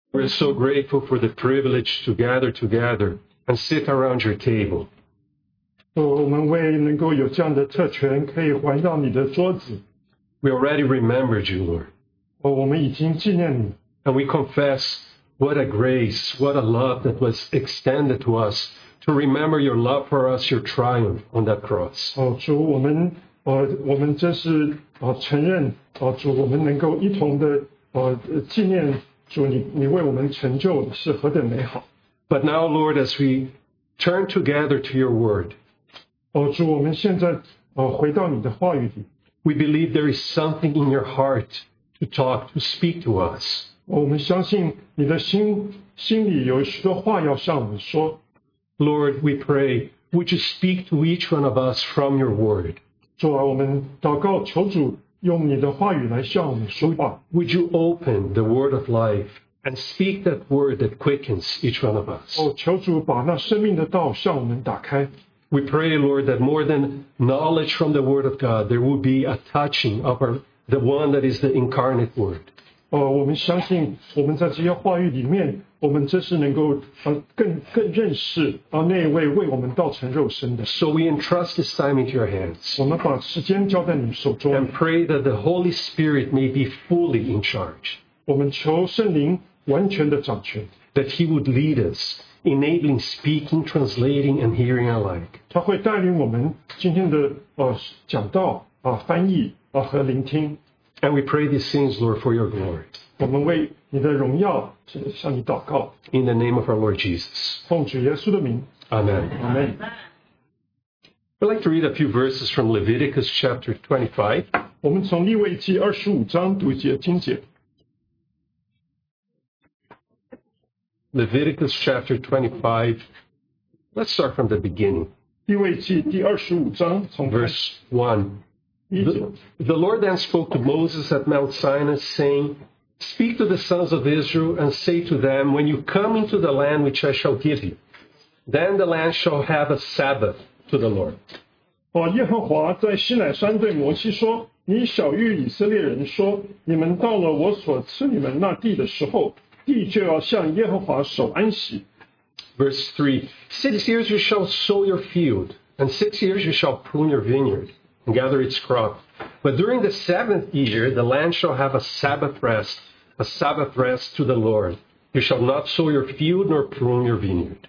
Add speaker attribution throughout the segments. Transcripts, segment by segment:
Speaker 1: We're so grateful for the privilege to gather together and sit around your table.
Speaker 2: 我们为能够有这样的特权，可以环绕你的桌子。
Speaker 1: We already remembered you, Lord.
Speaker 2: 我们已经纪念你，
Speaker 1: And we confess what a grace, what a love that was extended to us to remember your love for us, your triumph on that cross.
Speaker 2: 主，我们真是承认主，我们能够一同的纪念主，你为我们成就的是何等美好。
Speaker 1: But now, Lord, as we turn together to your word,
Speaker 2: 主，我们现在回到你的话语里，
Speaker 1: we believe there is something in your heart to talk, to speak to us.
Speaker 2: 我们相信你的心里有许多话要向我们说。
Speaker 1: Lord, we pray, would you speak to each one of us from your word?
Speaker 2: 主啊，我们祷告，求主用你的话语来向我们说话。
Speaker 1: Would you open the word of life and speak that word that quickens each one of us?
Speaker 2: 求主把那生命的道向我们打开。
Speaker 1: We pray, Lord, that more than knowledge from the word of God, there will be a touching of the one that is the incarnate word.
Speaker 2: 我们相信我们在这些话语里面，我们真是能够更认识那一位为我们道成肉身的。
Speaker 1: So we entrust this time into your hands
Speaker 2: 我们把时间交在你手中，
Speaker 1: and pray that the Holy Spirit may be fully in charge,
Speaker 2: 我们求圣灵完全的掌权，
Speaker 1: that he would lead us, enabling speaking, translating, and hearing alike.
Speaker 2: 他会带领我们今天的讲道翻译和聆听。
Speaker 1: And we pray these things, Lord, for your glory.
Speaker 2: 我们为你的荣耀向你祷告，
Speaker 1: In the name of our Lord Jesus.
Speaker 2: 奉主耶稣的名，
Speaker 1: Amen.
Speaker 2: 阿门。
Speaker 1: I'd like to read a few verses from Leviticus chapter 25.
Speaker 2: 我们从利未记25章读一节经节。
Speaker 1: Leviticus chapter 25. Let's start from the beginning.
Speaker 2: 利未记第25章从
Speaker 1: Verse 1.
Speaker 2: 1节。
Speaker 1: The Lord then spoke to Moses at Mount Sinai, saying, Speak to the sons of Israel and say to them, When you come into the land which I shall give you, then the land shall have a Sabbath to the Lord.
Speaker 2: 耶和华在西乃山对摩西说：“你晓谕以色列人说，你们到了我所赐你们那地的时候，地就要向耶和华守安息。”
Speaker 1: Verse 3. 6 years you shall sow your field, and 6 years you shall prune your vineyard, and gather its crop. But during the 7th year the land shall have a Sabbath rest to the Lord. You shall not sow your field nor prune your vineyard.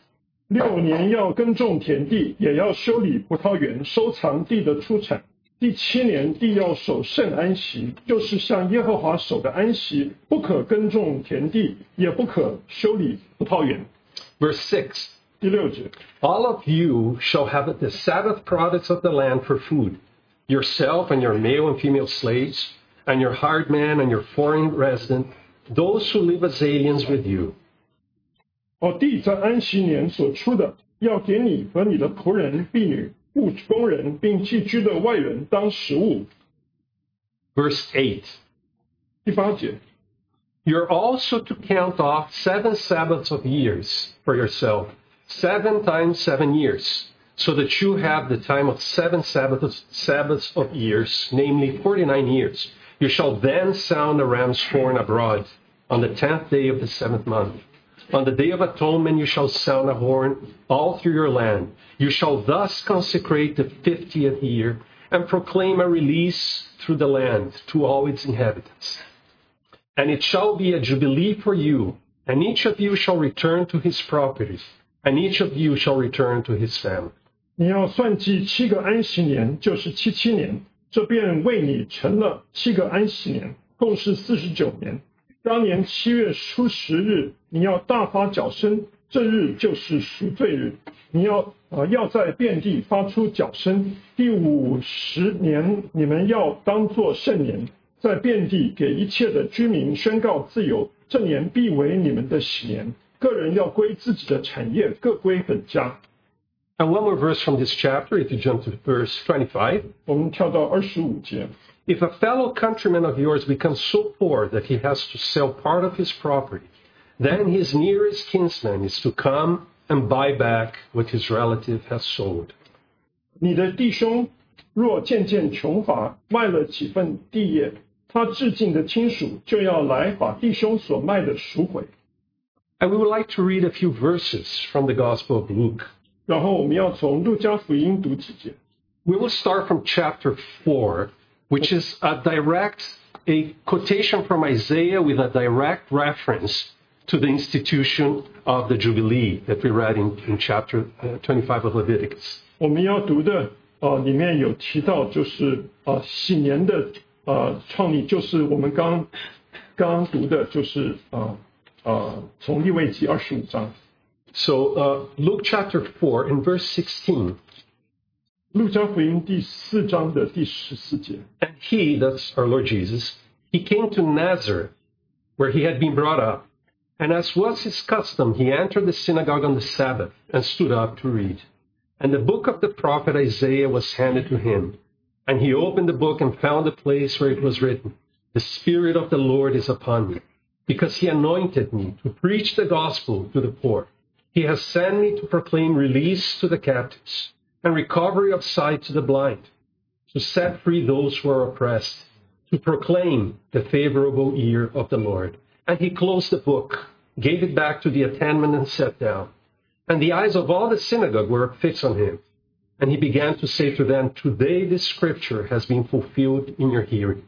Speaker 2: 6年要耕种田地，也要修理葡萄园，收藏地的出产。第7年地要守圣安息，就是向耶和华守的安息，不可耕种田地，也不可修理葡萄园。
Speaker 1: Verse 6.
Speaker 2: 第6节。
Speaker 1: All of you shall have the Sabbath products of the land for food, yourself and your male and female slaves, and your hired man and your foreign resident, those who live as aliens with you.
Speaker 2: 地在安息年所出的，要给你和你的仆人、婢女、务工人，并寄居的外人当食物。
Speaker 1: Verse 8.
Speaker 2: 第8节。
Speaker 1: You're also to count off 7 Sabbaths of years for yourself, 7 times 7 years, so that you have the time of 7 Sabbaths of years, namely 49 years. You shall then sound the ram's horn abroad on the 10th day of the 7th month. On the day of atonement you shall sound a horn all through your land. You shall thus consecrate the 50th year and proclaim a release through the land to all its inhabitants. And it shall be a jubilee for you, and each of you shall return to his property, and each of you shall return to his family.
Speaker 2: 你要算计7个安息年，就是77年，这便为你成了7个安息年，共是49年。当年7月初10日，你要大发脚声，这日就是赎罪日。你要在遍地发出脚声。第50年，你们要当作圣年，在遍地给一切的居民宣告自由。这年必为你们的喜年，个人要归自己的产业，各归本家。
Speaker 1: And one more verse from this chapter, if you jump to verse 25.
Speaker 2: 我们跳到25节。
Speaker 1: If a fellow countryman of yours becomes so poor that he has to sell part of his property, then his nearest kinsman is to come and buy back what his relative has sold.
Speaker 2: 你的弟兄若渐渐穷乏，卖了几份地业， 他至近的亲属就要来把弟兄所卖的赎回。
Speaker 1: And we would like to read a few verses from the Gospel of Luke.
Speaker 2: 然后我们要从路加福音读几节。
Speaker 1: We will start from chapter 4, which is a quotation from Isaiah with a direct reference to the institution of the Jubilee that we read in chapter 25 of Leviticus.
Speaker 2: 我们要读的里面有提到就是喜年的创立，就是我们刚刚读的就是从利未记25章。
Speaker 1: So Luke chapter 4 in verse 16.
Speaker 2: 路加福音第4章的第14节。
Speaker 1: And he, that's our Lord Jesus, he came to Nazareth, where he had been brought up. And as was his custom, he entered the synagogue on the Sabbath and stood up to read. And the book of the prophet Isaiah was handed to him. And he opened the book and found the place where it was written, "The Spirit of the Lord is upon me, because he anointed me to preach the gospel to the poor. He has sent me to proclaim release to the captives and recovery of sight to the blind, to set free those who are oppressed, to proclaim the favorable year of the Lord." And he closed the book, gave it back to the attendant, and sat down. And the eyes of all the synagogue were fixed on him. And he began to say to them, "Today this scripture has been fulfilled in your hearing."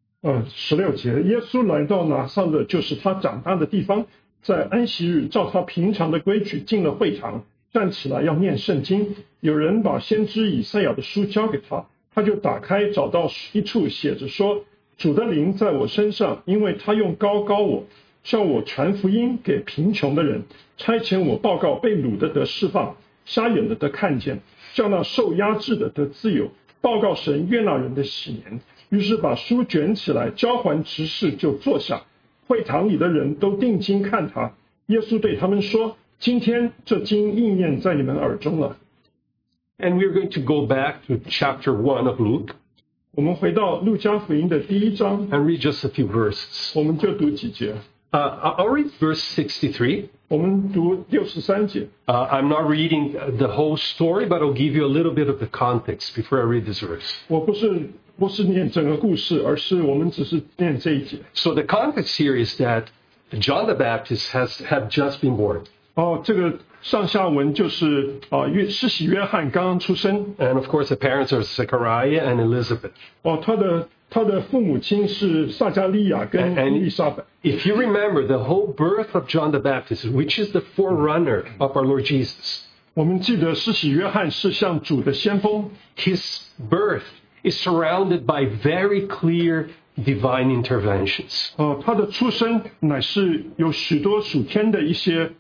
Speaker 2: 16节，耶稣来到拿撒勒，就是他长大的地方，在安息日照他平常的规矩进了会堂，站起来要念圣经。有人把先知以赛亚的书交给他，他就打开，找到一处写着说：“主的灵在我身上，因为他用膏膏我，叫我传福音给贫穷的人，差遣我报告被掳的得释放，瞎眼的得看见，叫那受压制的得自由，报告神悦纳人的喜年。”于是把书卷起来，交还执事，就坐下。会堂里的人都定睛看他。耶稣对他们说：“今天这经应验在你们耳中了。”
Speaker 1: And we're going to go back to chapter 1 of Luke
Speaker 2: 我们回到路加福音的第1章，
Speaker 1: and read just a few verses.
Speaker 2: 我们就读几节。
Speaker 1: I'll read verse 63.
Speaker 2: 我们读63节。
Speaker 1: I'm not reading the whole story, but I'll give you a little bit of the context before I read this verse.
Speaker 2: 我不是念整个故事，而是我们只是念这一节。
Speaker 1: So the context here is that John the Baptist had just been born.
Speaker 2: 这个上下文就是施洗约翰刚刚出生。
Speaker 1: And of course, the parents are Zechariah and Elizabeth.
Speaker 2: 他的父母亲是撒迦利亚跟伊丽莎白。
Speaker 1: If you remember the whole birth of John the Baptist, which is the forerunner of our Lord Jesus,
Speaker 2: 我们记得施洗约翰是像主的先锋，
Speaker 1: his birth is surrounded by very clear divine interventions.
Speaker 2: 他的出生乃是有许多属天的一些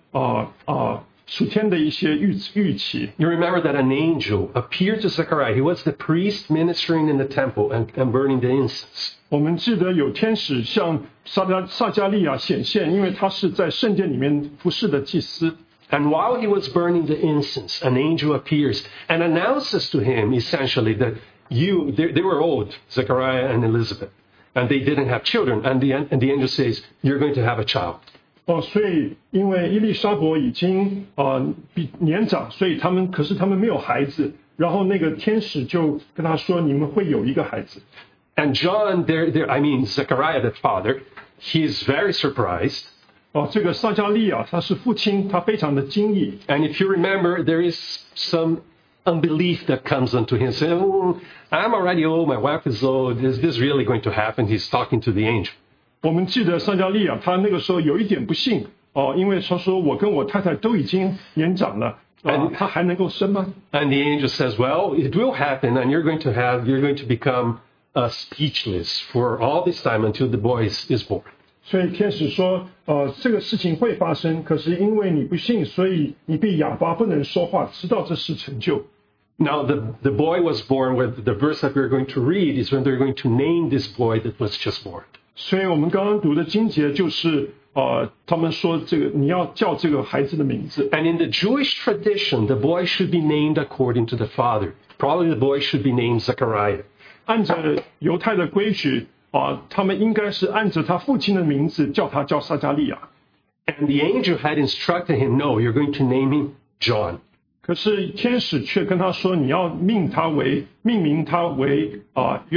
Speaker 2: 预期。
Speaker 1: You remember that an angel appeared to Zechariah. He was the priest ministering in the temple and burning the incense.
Speaker 2: 我们记得有天使向撒迦利亚显现，因为他是在圣殿里面服侍的祭司。
Speaker 1: And while he was burning the incense, an angel appears and announces to him essentially that they were old, Zechariah and Elizabeth, and they didn't have children. And the angel says, "You're going to have a child."
Speaker 2: 所以因为伊丽莎白已经比年长，所以他们没有孩子。然后那个天使就跟他说：“你们会有一个孩子。”
Speaker 1: And John, Zechariah, the father, he's very surprised.
Speaker 2: 这个撒迦利亚他是父亲，他非常的惊异。
Speaker 1: And if you remember, there is some unbelief that comes unto him, saying, "I'm already old, my wife is old. Is this really going to happen?" He's talking to the angel.
Speaker 2: 我们记得撒迦利亚他那个时候有一点不信因为他说我跟我太太都已经年长了，他还能够生吗？
Speaker 1: And the angel says, "Well, it will happen, and you're going to become speechless for all this time until the boy is born."
Speaker 2: 所以天使说，这个事情会发生，可是因为你不信，所以你必哑巴不能说话，直到这事成就。
Speaker 1: Now, the boy was born, where the verse that we're going to read is when they're going to name this boy that was just born.
Speaker 2: 所以我们刚刚读的经节就是他们说这个你要叫这个孩子的名字。
Speaker 1: And in the Jewish tradition, the boy should be named according to the father. Probably the boy should be named Zechariah.
Speaker 2: 按着犹太的规矩他们应该是按着他父亲的名字叫撒迦利亚。
Speaker 1: And the angel had instructed him, "No, you're going to name him John."
Speaker 2: 可是天使却跟他说，你要命名他为约翰。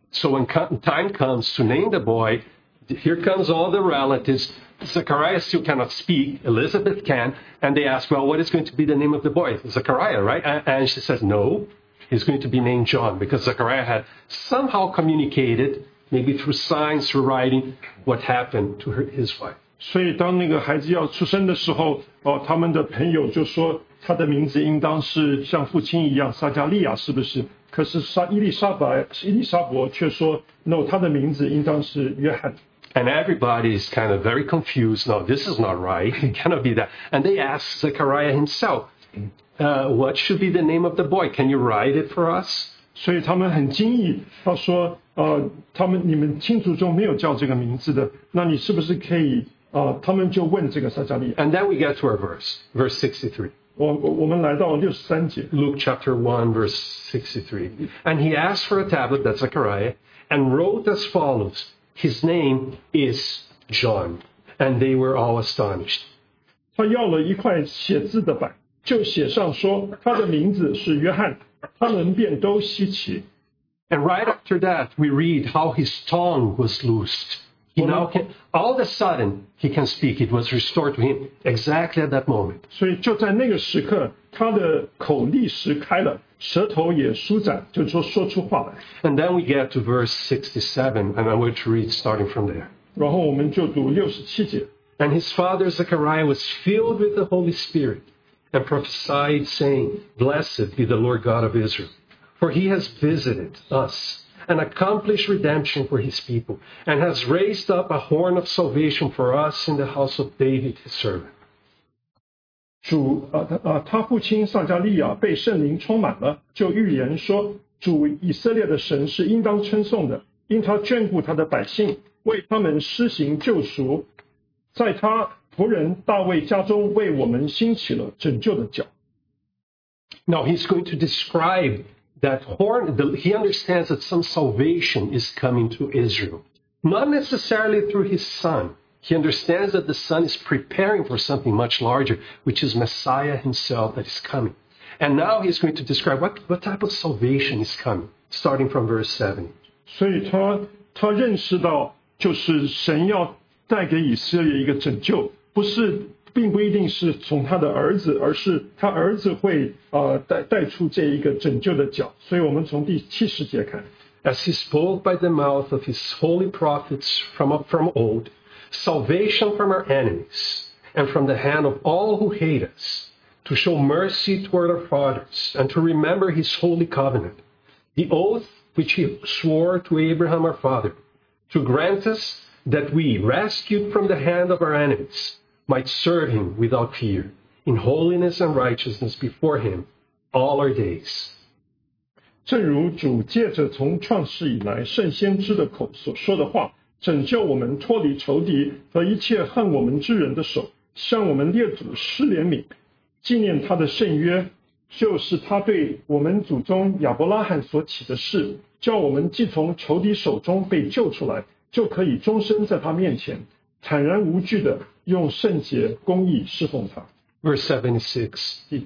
Speaker 1: So when time comes to name the boy, here comes all the relatives. Zechariah still cannot speak. Elizabeth can. And they ask, well, what is going to be the name of the boy? Zechariah, right? And she says, no, he's going to be named John, because Zechariah had somehow communicated, maybe through signs, through writing, what happened to his wife.
Speaker 2: 所以当那个孩子要出生的时候，他们的朋友就说他的名字应当是像父亲一样撒加利亚，是不是？可是伊丽莎伯却说 ，no， 他的名字应当是约翰。
Speaker 1: And everybody is kind of very confused. No, this is not right. It cannot be that. And they ask Zechariah himself, what should be the name of the boy? Can you write it for us?
Speaker 2: 所以他们很惊异，他说，你们亲族中没有叫这个名字的，那你是不是可以？他们就问这个撒加利亚。
Speaker 1: And then we get to our verse 63.
Speaker 2: 我们来到63节
Speaker 1: Luke chapter 1, verse 63. And he asked for a tablet, that's Zechariah, and wrote as follows, his name is John. And they were all astonished.
Speaker 2: 他要了一块写字的板，就写上说他的名字是约翰，他们便都稀奇。
Speaker 1: And right after that, we read how his tongue was loosed. He now can, all of a sudden, he can speak. It was restored to him exactly at that moment.
Speaker 2: 所以就在那个时刻，他的口立时开了，舌头也舒展，就是说出话来。
Speaker 1: And then we get to verse 67, and I'm going to read starting from there.
Speaker 2: 然后我们就读67节。
Speaker 1: And his father Zechariah was filled with the Holy Spirit and prophesied, saying, Blessed be the Lord God of Israel, for he has visited us and accomplished redemption for his people, and has raised up a horn of salvation for us in the house of David, his servant.
Speaker 2: 他父亲撒加利亚被圣灵充满了，就预言说：主以色列的神是应当称颂的，因他眷顾他的百姓，为他们施行救赎，在他仆人大卫家中为我们兴起了拯救的脚。
Speaker 1: Now he's going to describe that horn. He understands that some salvation is coming to Israel, not necessarily through his son. He understands that the son is preparing for something much larger, which is Messiah himself that is coming. And now he's going to describe what type of salvation is coming, starting from verse 7.
Speaker 2: 所以他认识到，就是神要带给以色列一个拯救，并不一定是从他的儿子，而是他儿子会带出这一个拯救的脚。所以我们从第70节看。
Speaker 1: As he spoke by the mouth of his holy prophets from old, salvation from our enemies and from the hand of all who hate us, to show mercy toward our fathers and to remember his holy covenant, the oath which he swore to Abraham our father, to grant us that we, rescued from the hand of our enemies, might serve him without fear, in holiness and righteousness before him all our days.
Speaker 2: 正如主借着从创世以来圣先知的口所说的话，拯救我们脱离仇敌和一切恨我们之人的手，向我们列祖施怜悯，纪念他的圣约，就是他对我们祖宗亚伯拉罕所起的事，叫我们既从仇敌手中被救出来，就可以终身在他面前坦然无惧的用圣洁公义侍奉他。
Speaker 1: Verse 76.
Speaker 2: 第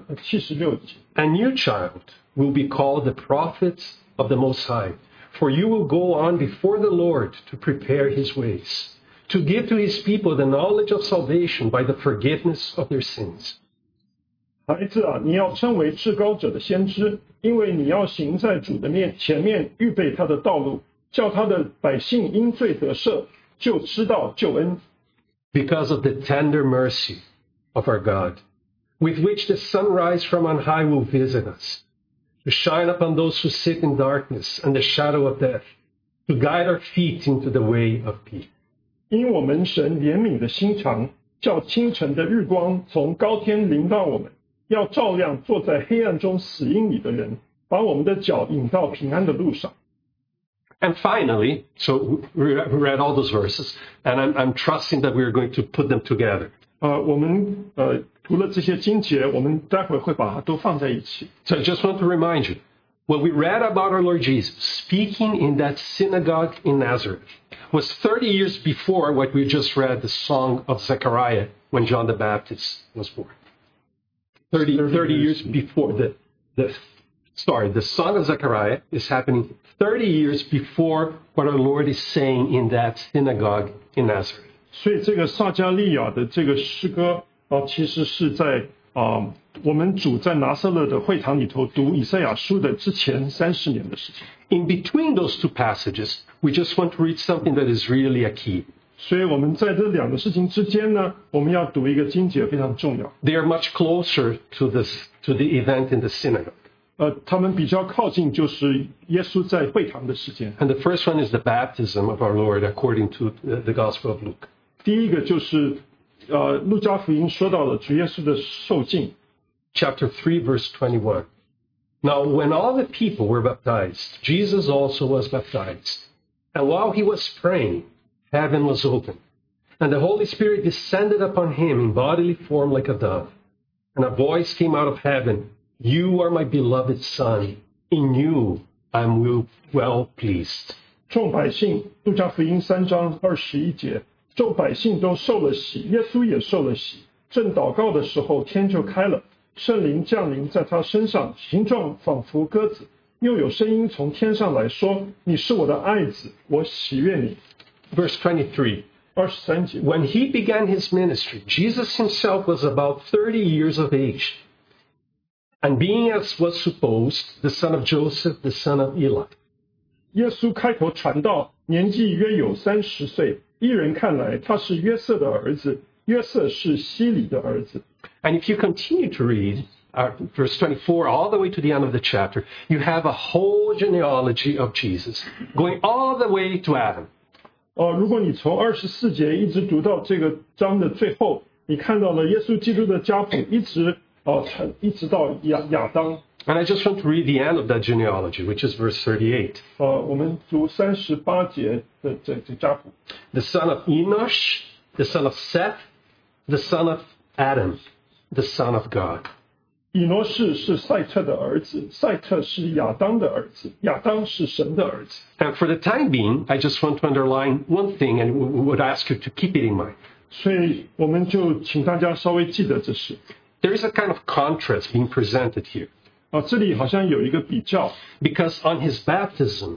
Speaker 2: 76节。
Speaker 1: And you, child, will be called the prophet of the Most High, for you will go on before the Lord to prepare his ways, to give to his people the knowledge of salvation by the forgiveness of their sins.
Speaker 2: 孩子啊，你要称为至高者的先知，因为你要行在主的前面，预备他的道路，叫他的百姓因罪得赦，就知道救恩。
Speaker 1: Because of the tender mercy of our God, with which the sunrise from on high will visit us, to shine upon those who sit in darkness and the shadow of death, to guide our feet into the way of peace.
Speaker 2: 因我们神怜悯的心肠，叫清晨的日光从高天临到我们，要照亮坐在黑暗中死荫里的人，把我们的脚引到平安的路上。
Speaker 1: And finally, so we read all those verses, and I'm trusting that we're going to put them together.
Speaker 2: 我们读了这些经节，我们待会会把它都放在一起。
Speaker 1: So I just want to remind you, what we read about our Lord Jesus speaking in that synagogue in Nazareth was 30 years before what we just read, the song of Zechariah, when John the Baptist was born. 30 years before the the song of Zechariah is happening 30 years before what our Lord is saying in that synagogue in Nazareth.
Speaker 2: 所以这个撒迦利亚的这个诗歌其实是在我们主在拿撒勒的会堂里头读以赛亚书的之前30年的事情。
Speaker 1: In between those two passages, we just want to read something that is really a key.
Speaker 2: 所以我们在这两个事情之间呢，我们要读一个经节非常重要。
Speaker 1: They are much closer to the event in the synagogue.
Speaker 2: 他们比较靠近就是耶稣在会堂的时间。
Speaker 1: And the first one is the baptism of our Lord according to the Gospel of Luke.
Speaker 2: 第一个就是路加福音说到了主耶稣的受浸。
Speaker 1: Chapter 3, verse 21. Now, when all the people were baptized, Jesus also was baptized. And while he was praying, heaven was opened, and the Holy Spirit descended upon him in bodily form like a dove. And a voice came out of heaven, "You are my beloved Son. In you I am well pleased."
Speaker 2: 众百姓，路加福音3章21节，众百姓都受了洗，耶稣也受了洗。正祷告的时候，天就开了，圣灵降临在他身上，形状仿佛鸽子。又有声音从天上来说：“你是我的爱子，我喜悦你。”
Speaker 1: Verse 23.
Speaker 2: 23节。
Speaker 1: When he began his ministry, Jesus himself was about 30 years of age, and being, as was supposed, the son of Joseph, the son of Eli.
Speaker 2: 耶稣开口传道，年纪约有30岁。一人看来，他是约瑟的儿子，约瑟是希里的儿子。
Speaker 1: And if you continue to read verse 24 all the way to the end of the chapter, you have a whole genealogy of Jesus, going all the way to Adam.
Speaker 2: 如果你从24节一直读到这个章的最后，你看到了耶稣基督的家谱，一直到亚当。
Speaker 1: And I just want to read the end of that genealogy, which is verse 38.
Speaker 2: 我们读38节的这家谱。
Speaker 1: The son of Enosh, the son of Seth, the son of Adam, the son of God.
Speaker 2: 以诺士是赛特的儿子，赛特是亚当的儿子，亚当是神的儿子。
Speaker 1: And for the time being, I just want to underline one thing and would ask you to keep it in mind.
Speaker 2: 所以我们就请大家稍微记得这事。
Speaker 1: There is a kind of contrast being presented here.
Speaker 2: 这里好像有一个比较。
Speaker 1: Because on his baptism,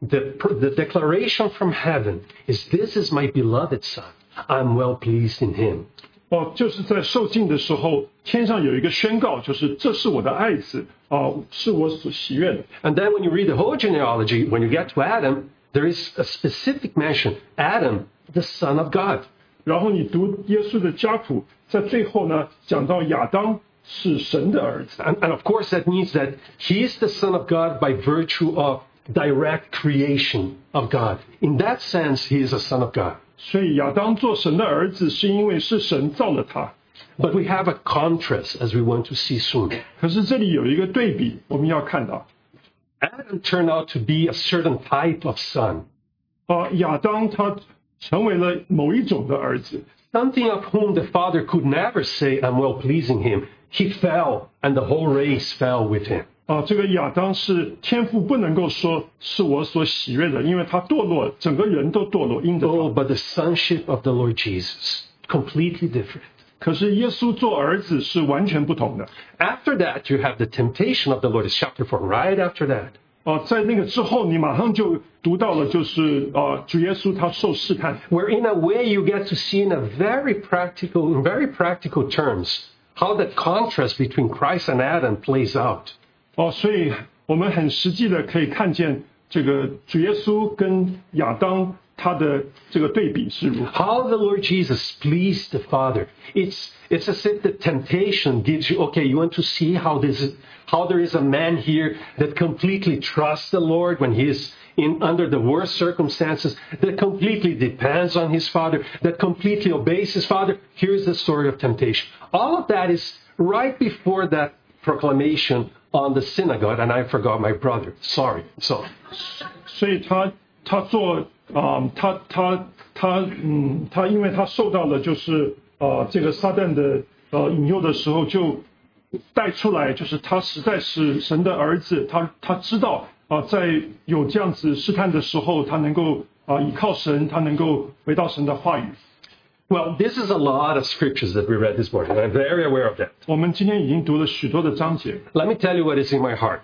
Speaker 1: the declaration from heaven is, "This is my beloved son. I'm well pleased in him."
Speaker 2: 就是在受浸的时候，天上有一个宣告，就是这是我的爱子，是我所喜悦的。
Speaker 1: And then when you read the whole genealogy, when you get to Adam, there is a specific mention, Adam, the son of God.
Speaker 2: 然后你读耶稣的家谱，在最后呢，讲到亚当是神的儿子。
Speaker 1: And of course that means that he is the son of God by virtue of direct creation of God. In that sense, he is a son of God.
Speaker 2: 所以亚当做神的儿子，是因为是神造了他。
Speaker 1: But we have a contrast as we want to see soon.
Speaker 2: 可是这里有一个对比，我们要看到。
Speaker 1: Adam turned out to be a certain type of son.
Speaker 2: 亚当他成为了某一种的儿子。
Speaker 1: Something of whom the Father could never say, "I'm well pleasing him." He fell, and the whole race fell with him.
Speaker 2: 这个亚当是天父不能够说是我所喜悦的，因为他堕落，整个人都堕落，因着他。
Speaker 1: But the sonship of the Lord Jesus, completely different.
Speaker 2: 可是耶稣做儿子是完全不同的。
Speaker 1: After that, you have the temptation of the Lord. It's chapter 4. Right after that.
Speaker 2: 在那个之后，你马上就读到了，就是主耶稣他受试探。
Speaker 1: Where in a way you get to see in very practical terms how the contrast between Christ and Adam plays out.
Speaker 2: 所以我们很实际的可以看见这个主耶稣跟亚当他的这个对比是如何。
Speaker 1: How the Lord Jesus pleased the Father. It's as if the temptation gives you, okay, you want to see how there is a man here that completely trusts the Lord when he is under the worst circumstances, that completely depends on his Father, that completely obeys his Father. Here's the story of temptation. All of that is right before that proclamation on the synagogue, and I forgot my brother. Sorry. So.
Speaker 2: 所以他因为他受到了就是这个撒旦的引诱的时候，就带出来，就是他实在是神的儿子，他知道在有这样子试探的时候，他能够依靠神，他能够回到神的话语。
Speaker 1: Well, this is a lot of scriptures that we read this morning. I'm very aware of that.
Speaker 2: 我们今天已经读了许多的章节。
Speaker 1: Let me tell you what is in my heart.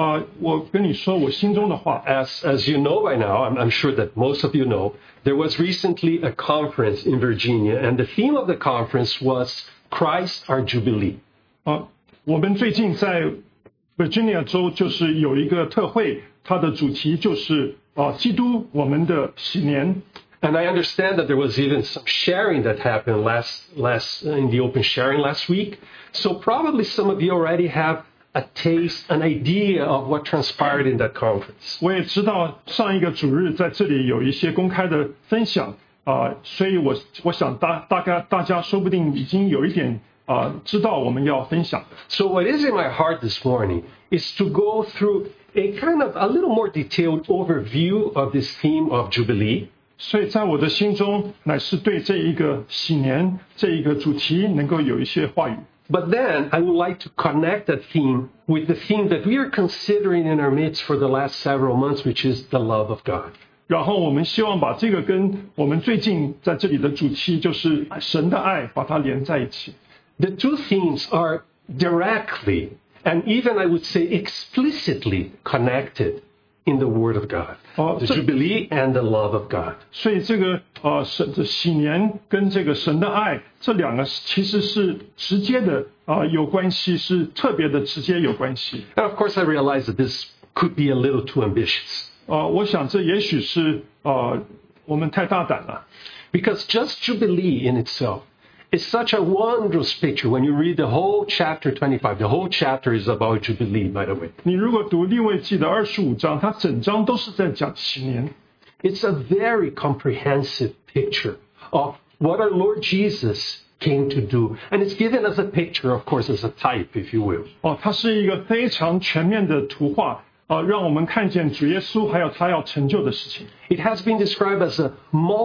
Speaker 2: 我跟你说我心中的话。
Speaker 1: As you know by now, I'm sure that most of you know, there was recently a conference in Virginia, and the theme of the conference was Christ our Jubilee.
Speaker 2: 我们最近在 Virginia 州就是有一个特会，它的主题就是基督我们的喜年。
Speaker 1: And I understand that there was even some sharing that happened last in the open sharing last week. So probably some of you already have a taste, an idea of what transpired in that conference.
Speaker 2: 我也知道上一个主日在这里有一些公开的分享所以我想大概大家说不定已经有一点知道我们要分享的。
Speaker 1: So what is in my heart this morning is to go through a kind of a little more detailed overview of this theme of Jubilee.
Speaker 2: 所以在我的心中乃是对这一个喜年这一个主题能够有一些话语。
Speaker 1: But then I would like to connect that theme with the theme that we are considering in our midst for the last several months, which is the love of God.
Speaker 2: 然后我们希望把这个跟我们最近在这里的主题就是神的爱把它连在一起。
Speaker 1: The two themes are directly and even I would say explicitly connected in the Word of God. The Jubilee and the love of God.
Speaker 2: 所以这个神的喜年跟这个神的爱这两个其实是直接的有关系，是特别的直接有关系。
Speaker 1: And of course I realize that this could be a little too ambitious.
Speaker 2: 我想这也许是我们太大胆了。
Speaker 1: Because just Jubilee in itself is such a wondrous picture when you read the whole chapter 25. The whole chapter is about Jubilee, by the way.
Speaker 2: 你如果读利未记的25章，它整章都是在讲喜年。
Speaker 1: It's a very comprehensive picture of what our Lord Jesus came to do. And it's given as a picture, of course, as a type, if you will.
Speaker 2: 它是一个非常全面的图画。让我们看见主耶稣还有他要成就的事情。
Speaker 1: It has been described as a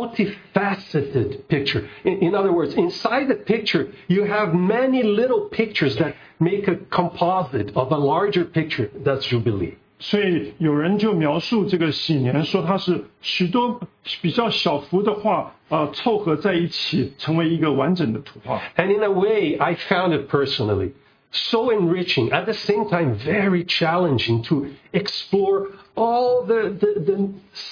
Speaker 1: multifaceted picture. In other words, inside the picture, you have many little pictures that make a composite of a larger picture. That's Jubilee.
Speaker 2: 所以有人就描述这个喜年，说它是许多比较小幅的画凑合在一起，成为一个完整的图画。
Speaker 1: And in a way, I found it personally so enriching, at the same time very challenging to explore all the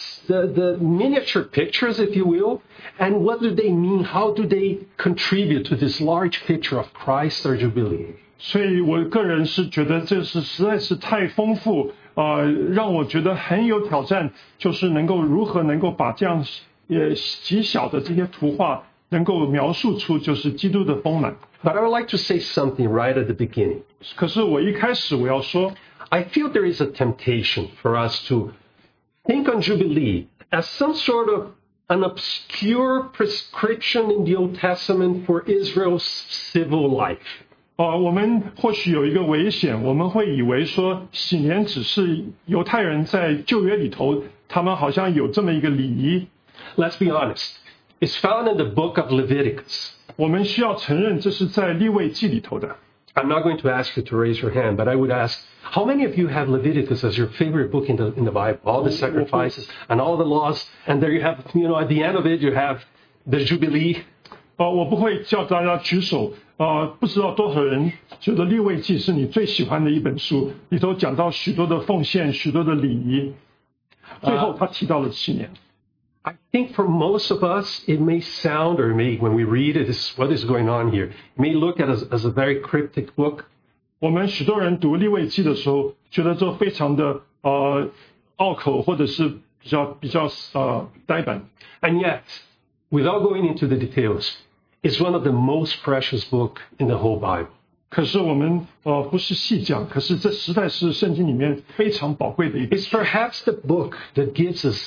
Speaker 1: miniature pictures, if you will, and what do they mean? How do they contribute to this large picture of Christ our Jubilee?
Speaker 2: 所以我个人是觉得这是实在是太丰富，让我觉得很有挑战，就是如何能够把这样极小的这些图画能够描述出就是基督的丰满。
Speaker 1: But I would like to say something right at the beginning.
Speaker 2: 可是我一开始我要说
Speaker 1: I feel there is a temptation for us to think on Jubilee as some sort of an obscure prescription in the Old Testament for Israel's civil life.
Speaker 2: 我们或许有一个危险，我们会以为说喜年只是犹太人在旧约里头，他们好像有这么一个礼仪。
Speaker 1: Let's be honest. It's found in the book of Leviticus.
Speaker 2: 我们需要承认这是在利未记里头的。
Speaker 1: I'm not going to ask you to raise your hand, but I would ask, how many of you have Leviticus as your favorite book in the Bible? All the sacrifices and all the laws, and there you have, at the end of it, you have the Jubilee.
Speaker 2: 我不会叫大家举手。不知道多少人觉得利未记是你最喜欢的一本书，里头讲到许多的奉献，许多的礼仪。最后他提到了喜年。
Speaker 1: I think for most of us, it may sound, or when we read it, what is going on here, it may look at us as a very cryptic book.
Speaker 2: 我们许多人读利未记的时候，觉得这非常的拗口，或者是比较呆板。
Speaker 1: And yet, without going into the details, it's one of the most precious book in the whole Bible.
Speaker 2: 可是我们不是细讲，可是这实在是圣经里面非常宝贵的一本。
Speaker 1: It's perhaps the book that gives us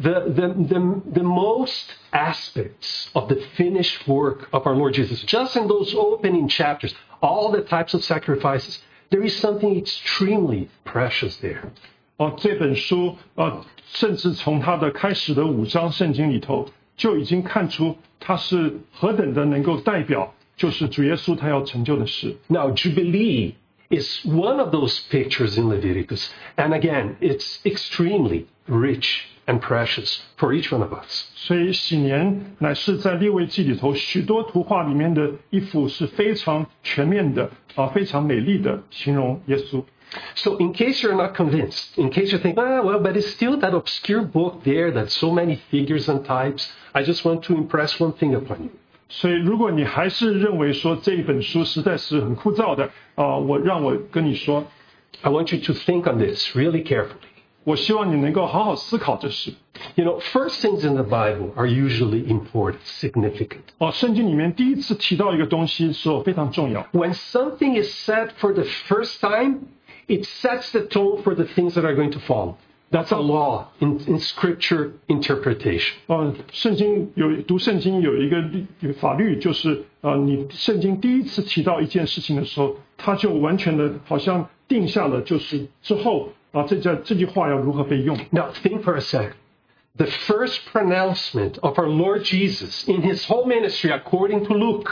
Speaker 1: the most aspects of the finished work of our Lord Jesus. Just in those opening chapters, all the types of sacrifices, there is something extremely precious there.
Speaker 2: 这本书甚至从它的开始的5章圣经里头，就已经看出它是何等的能够代表，就是主耶稣他要成就的事。
Speaker 1: Now, Jubilee is one of those pictures in Leviticus. And again, it's extremely rich and precious for each one of us.
Speaker 2: 所以喜年乃是在利未记里头许多图画里面的一幅是非常全面的非常美丽的形容耶稣。
Speaker 1: So in case you're not convinced, in case you think, but it's still that obscure book there that's so many figures and types, I just want to impress one thing upon you.
Speaker 2: 所以如果你还是认为说这一本书实在是很枯燥的让我跟你说
Speaker 1: I want you to think on this really carefully.
Speaker 2: 我希望你能够好好思考这事。
Speaker 1: You know, first things in the Bible are usually important, significant.
Speaker 2: 圣经里面第一次提到一个东西时候非常重要。
Speaker 1: When something is said for the first time, it sets the tone for the things that are going to follow. That's a law in scripture interpretation.
Speaker 2: 读圣经有一个法律，就是你圣经第一次提到一件事情的时候，它就完全的好像定下了，就是之后这句话要如何被用。
Speaker 1: Now think for a second. The first pronouncement of our Lord Jesus in his whole ministry, according to Luke,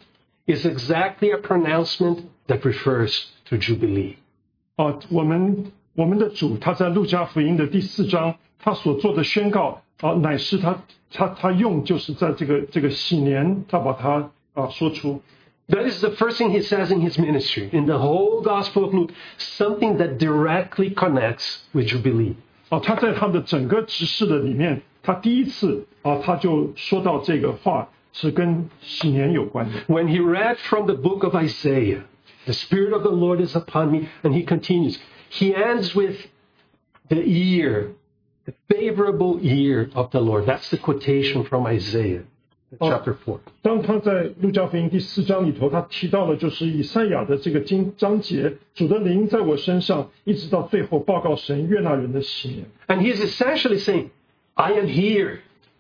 Speaker 1: is exactly a pronouncement that refers to Jubilee.
Speaker 2: 我们的主他在路加福音的第4章，他所做的宣告乃是他用就是在这个喜年，他把它说出。
Speaker 1: That is the first thing he says in his ministry, in the whole Gospel of Luke, something that directly connects with Jubilee.
Speaker 2: 他在他的整个执事的里面，他第一次他就说到这个话是跟喜年有关的。
Speaker 1: When he read from the book of Isaiah, the Spirit of the Lord is upon me, and he continues. He ends with the year, the favorable year of the Lord. That's the quotation from Isaiah, chapter 4.
Speaker 2: 当他在路加福音第4章里头，他提到了就是以赛亚的这个章节，主的灵在我身上，一直到最后报告神悦纳人的喜年。
Speaker 1: And he's essentially saying, I am here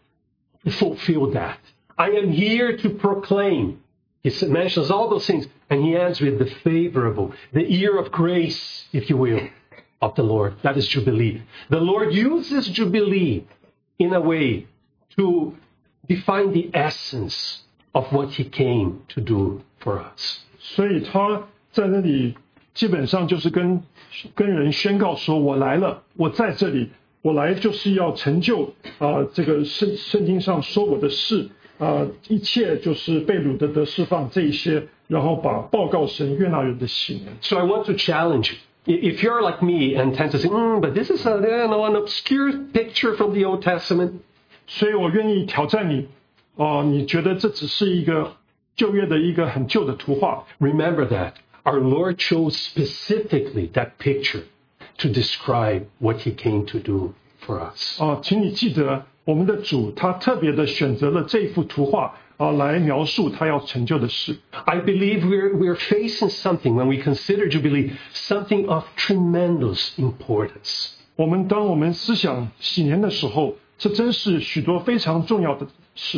Speaker 1: to fulfill that. I am here to proclaim. He mentions all those things, and he ends with the favorable, the year of grace, if you will, of the Lord. That is Jubilee. The Lord uses Jubilee in a way to define the essence of what he came to do for us.
Speaker 2: 所以他在那里基本上就是跟人宣告说：“我来了，我在这里，我来就是要成就这个圣经上说我的事。”一切就是被掳的得释放这一些，然后报告神悦纳人的喜年。
Speaker 1: So I want to challenge you. If you're like me and tend to say, but this is an obscure picture from the Old Testament.
Speaker 2: 所以我愿意挑战你，你觉得这只是一个旧约的一个很旧的图画。
Speaker 1: Remember that our Lord chose specifically that picture to describe what he came to do for us.
Speaker 2: 请你记得。我们的主他特别的选择了这幅图画来描述他要成就的事。
Speaker 1: I believe we're facing something when we consider Jubilee, something of tremendous importance.
Speaker 2: 当我们思想喜年的时候，这真是许多非常重要的事。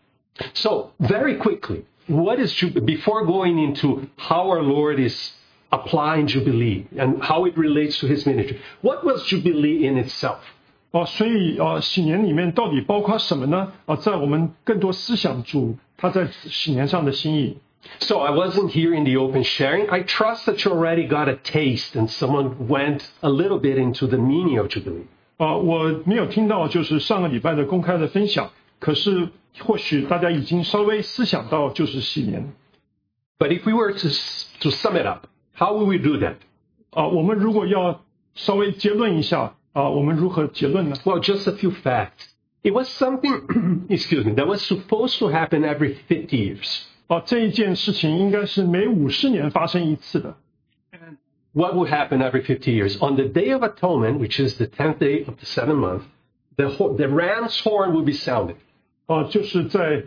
Speaker 1: So very quickly, what is Jubilee? Before going into how our Lord is applying Jubilee and how it relates to his ministry, what was Jubilee in itself?
Speaker 2: 所以喜年里面到底包括什么呢？在我们更多思想主他在喜年上的心意。
Speaker 1: So I wasn't here in the open sharing. I trust that you already got a taste and someone went a little bit into the meaning of Jubilee.
Speaker 2: 我没有听到就是上个礼拜的公开的分享，可是或许大家已经稍微思想到就是喜年。
Speaker 1: But if we were to sum it up, how will we do that?
Speaker 2: 我们如果要稍微结论一下。我们如何结论呢？
Speaker 1: Well, just a few facts. It was something, that was supposed to happen every 50 years.
Speaker 2: 这一件事情应该是每50年发生一次的。
Speaker 1: What would happen every 50 years? On the Day of Atonement, which is the 10th day of the 7th month, the ram's horn would be sounded.
Speaker 2: 就是在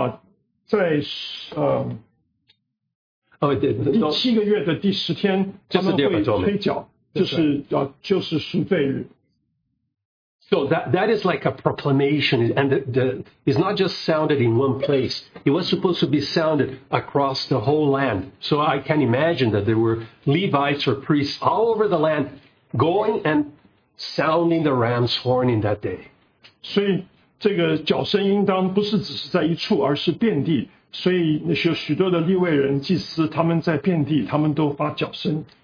Speaker 2: 第7个月的第10天，他们会吹角。就是赎罪日。
Speaker 1: So that is like a proclamation, and it's not just sounded in one place. It was supposed to be sounded across the whole land. So I can imagine that there were Levites or priests all over the land going and sounding the ram's horn in that day.
Speaker 2: 所以这个角声应当不是只是在一处，而是遍地。所以有许多的利未人祭司，他们在遍地，他们都发角声。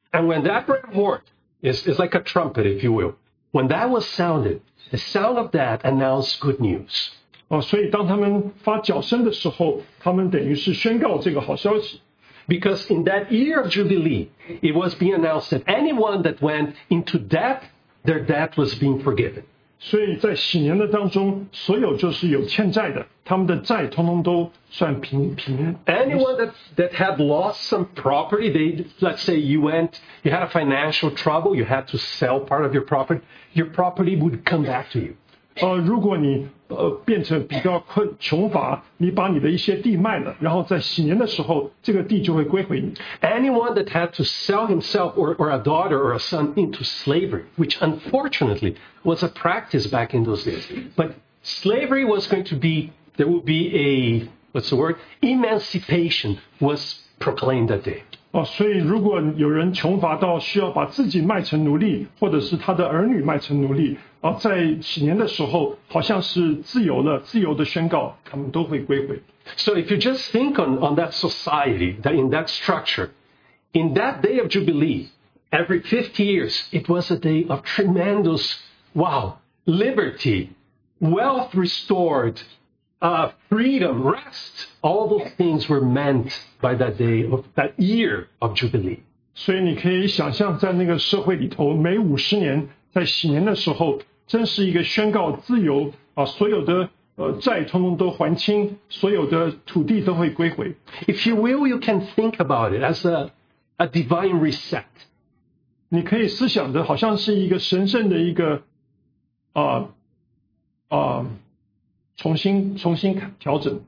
Speaker 1: And when that Abraham horn is like a trumpet, if you will, when that was sounded, the sound of that announced good news.
Speaker 2: 所以当他们发角声的时候，他们等于是宣告这个好消息。
Speaker 1: Because in that year of Jubilee, it was being announced that anyone that went into debt, their debt was being forgiven.
Speaker 2: 所以在喜年的当中，所有就是有欠债的，他们的债通通都算平。
Speaker 1: Anyone that had lost some property, let's say you had a financial trouble, you had to sell part of your property would come back to you.
Speaker 2: 如果你变成比较穷乏，你把你的一些地卖了，然后在喜年的时候，这个地就会归回你。
Speaker 1: Anyone that had to sell himself or a daughter or a son into slavery, which unfortunately was a practice back in those days. But slavery was going to be, there would be emancipation was proclaimed that day.
Speaker 2: 所以如果有人穷乏到需要把自己卖成奴隶，或者是他的儿女卖成奴隶，在喜年的时候，好像是自由了，自由的宣告，他们都会归回。
Speaker 1: So if you just think on that society, in that structure, in that day of Jubilee, every 50 years, it was a day of tremendous, liberty, wealth restored, freedom, rest. All those things were meant by that day of that year of Jubilee.
Speaker 2: 所以你可以想象，在那个社会里头，每50年在喜年的时候，真是一个宣告自由所有的债通通都还清，所有的土地都会归回。
Speaker 1: If you will, you can think about it as a divine reset.
Speaker 2: 你可以思想的，好像是一个神圣的一个重新调整。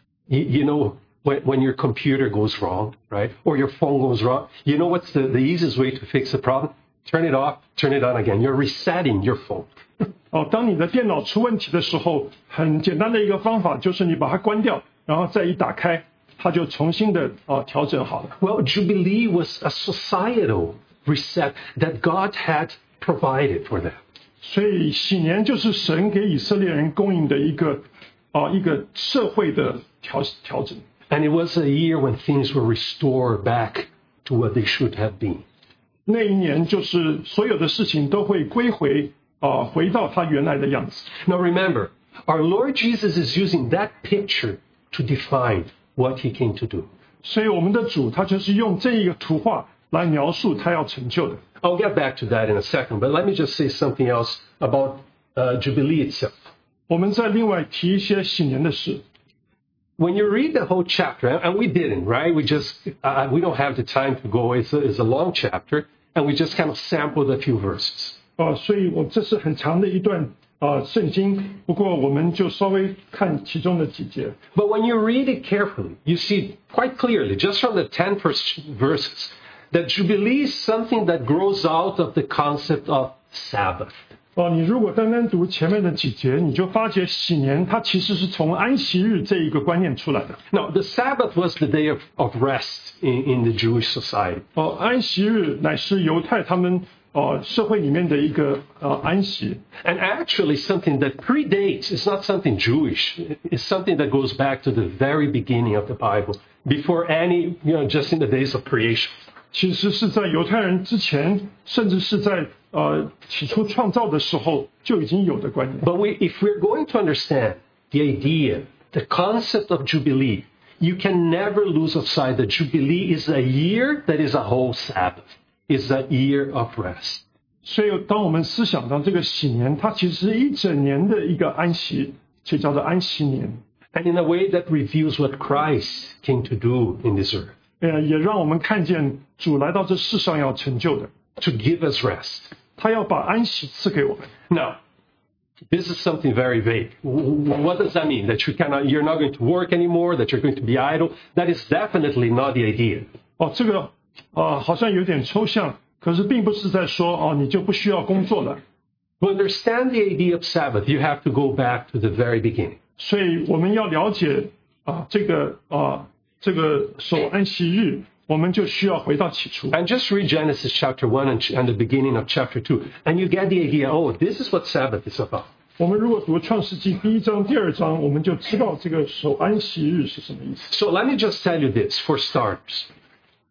Speaker 1: You know, when your computer goes wrong, right? Or your phone goes wrong, you know what's the easiest way to fix the problem? Turn it off, turn it on again. You're resetting your phone.
Speaker 2: 当你的电脑出问题的时候，很简单的一个方法就是你把它关掉，然后再一打开，它就重新的调整好了。
Speaker 1: Well, Jubilee was a societal reset that God had provided for them.
Speaker 2: 所以喜年就是神给以色列人供应的一个社会的调整。
Speaker 1: And it was a year when things were restored back to what they should have been.
Speaker 2: 那一年就是所有的事情都会归回回到它原来的样子。
Speaker 1: Now remember, our Lord Jesus is using that picture to define what he came to do.
Speaker 2: 所以我们的主他就是用这一个图画来描述他要成就的。
Speaker 1: I'll get back to that in a second, but let me just say something else about Jubilee itself.
Speaker 2: 我们再另外提一些喜年的事。
Speaker 1: When you read the whole chapter, and we didn't, right? We don't have the time to go. It's a long chapter, and we just kind of sampled a few verses.
Speaker 2: 所以这是很长的一段圣经，不过我们就稍微看其中的几节。
Speaker 1: But when you read it carefully, you see quite clearly, just from the 10 verses, that Jubilee is something that grows out of the concept of Sabbath.
Speaker 2: 你如果单单读前面的几节，你就发觉喜年它其实是从安息日这一个观念出来的。
Speaker 1: Now, the Sabbath was the day of rest in the Jewish society.
Speaker 2: 安息日乃是犹太他们社会里面的一个安息。
Speaker 1: And actually something that predates, it's not something Jewish, it's something that goes back to the very beginning of the Bible, before any, just in the days of creation.
Speaker 2: 其实是在犹太人之前，甚至是在起初创造的时候就已经有的观念。
Speaker 1: But if we're going to understand the idea, the concept of Jubilee, you can never lose of sight that Jubilee is a year that is a whole Sabbath, is a year of rest.
Speaker 2: 所以当我们思想到这个喜年，它其实是一整年的一个安息，就叫做安息年。
Speaker 1: And in a way that reveals what Christ came to do in this earth.
Speaker 2: 也让我们看见主来到这世上要成就的。
Speaker 1: To give us rest.
Speaker 2: 他要把安息赐给我们。
Speaker 1: Now, this is something very vague. What does that mean? That you're not going to work anymore, that you're going to be idle? That is definitely not the idea.
Speaker 2: 这个好像有点抽象，可是并不是在说你就不需要工作了。
Speaker 1: To understand the idea of Sabbath, you have to go back to the very beginning.
Speaker 2: 所以我们要了解这个守安息日，我们就需要回到起初。
Speaker 1: And just read Genesis chapter 1 and the beginning of chapter 2, and you get the idea, this is what Sabbath is about.
Speaker 2: 我们如果读创世纪1章、2章，我们就知道这个守安息日是什么意思。
Speaker 1: So let me just tell you this, for starters.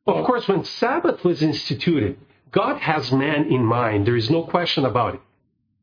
Speaker 1: Of course, when Sabbath was instituted, God has man in mind. There is no question about it.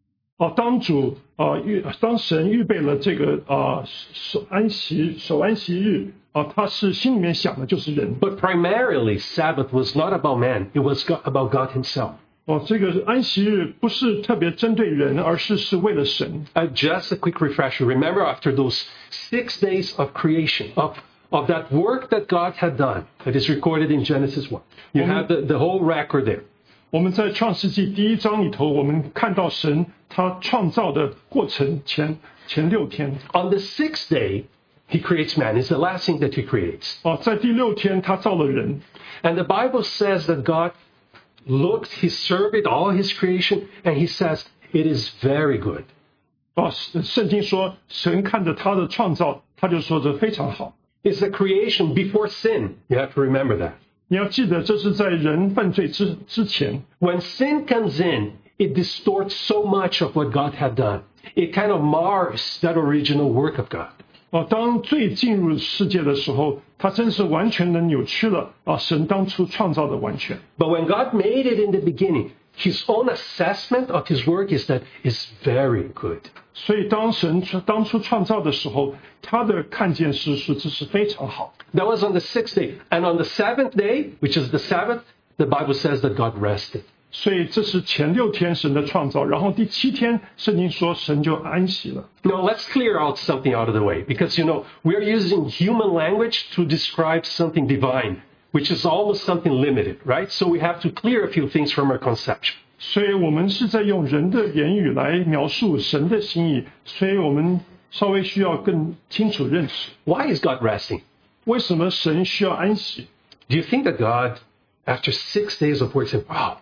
Speaker 2: 当神预备了这个守安息日他是心里面想的就是人。
Speaker 1: But primarily, Sabbath was not about man. It was about God himself.
Speaker 2: 这个安息日不是特别针对人，而是为了神。
Speaker 1: Just a quick refresher. Remember, after those 6 days of creation, of that work that God had done, that is recorded in Genesis 1. You have the whole record there.
Speaker 2: 我们在创世纪1章里头，我们看到神他创造的过程前6天。
Speaker 1: On the 6th day, he creates man. It's the last thing that he creates.
Speaker 2: 在第6天他造了人。
Speaker 1: And the Bible says that God looked, he surveyed all his creation, and he says, it is very good.
Speaker 2: 圣经说神看着他的创造，他就说这非常好。
Speaker 1: It's the creation before sin. You have to remember that.
Speaker 2: 你要记得，这是在人犯罪之前。
Speaker 1: When sin comes in, it distorts so much of what God had done. It kind of mars that original work of God.
Speaker 2: 当罪进入世界的时候，它真是完全的扭曲了神当初创造的完全。
Speaker 1: But when God made it in the beginning, his own assessment of his work is that it's very good.
Speaker 2: 所以当神当初创造的时候，他的看见是这是非常好。
Speaker 1: That was on the 6th day. And on the 7th day, which is the Sabbath, the Bible says that God rested.
Speaker 2: 所以这是前6天神的创造，然后第7天圣经说神就安息了。
Speaker 1: Now let's clear out something out of the way, because we're using human language to describe something divine, which is almost something limited, right? So we have to clear a few things from our conception.
Speaker 2: 所以我们是在用人的言语来描述神的心意，所以我们稍微需要更清楚认识。
Speaker 1: Why is God resting?
Speaker 2: 为什么神需要安息？
Speaker 1: Do you think that God, after 6 days of work, said, wow,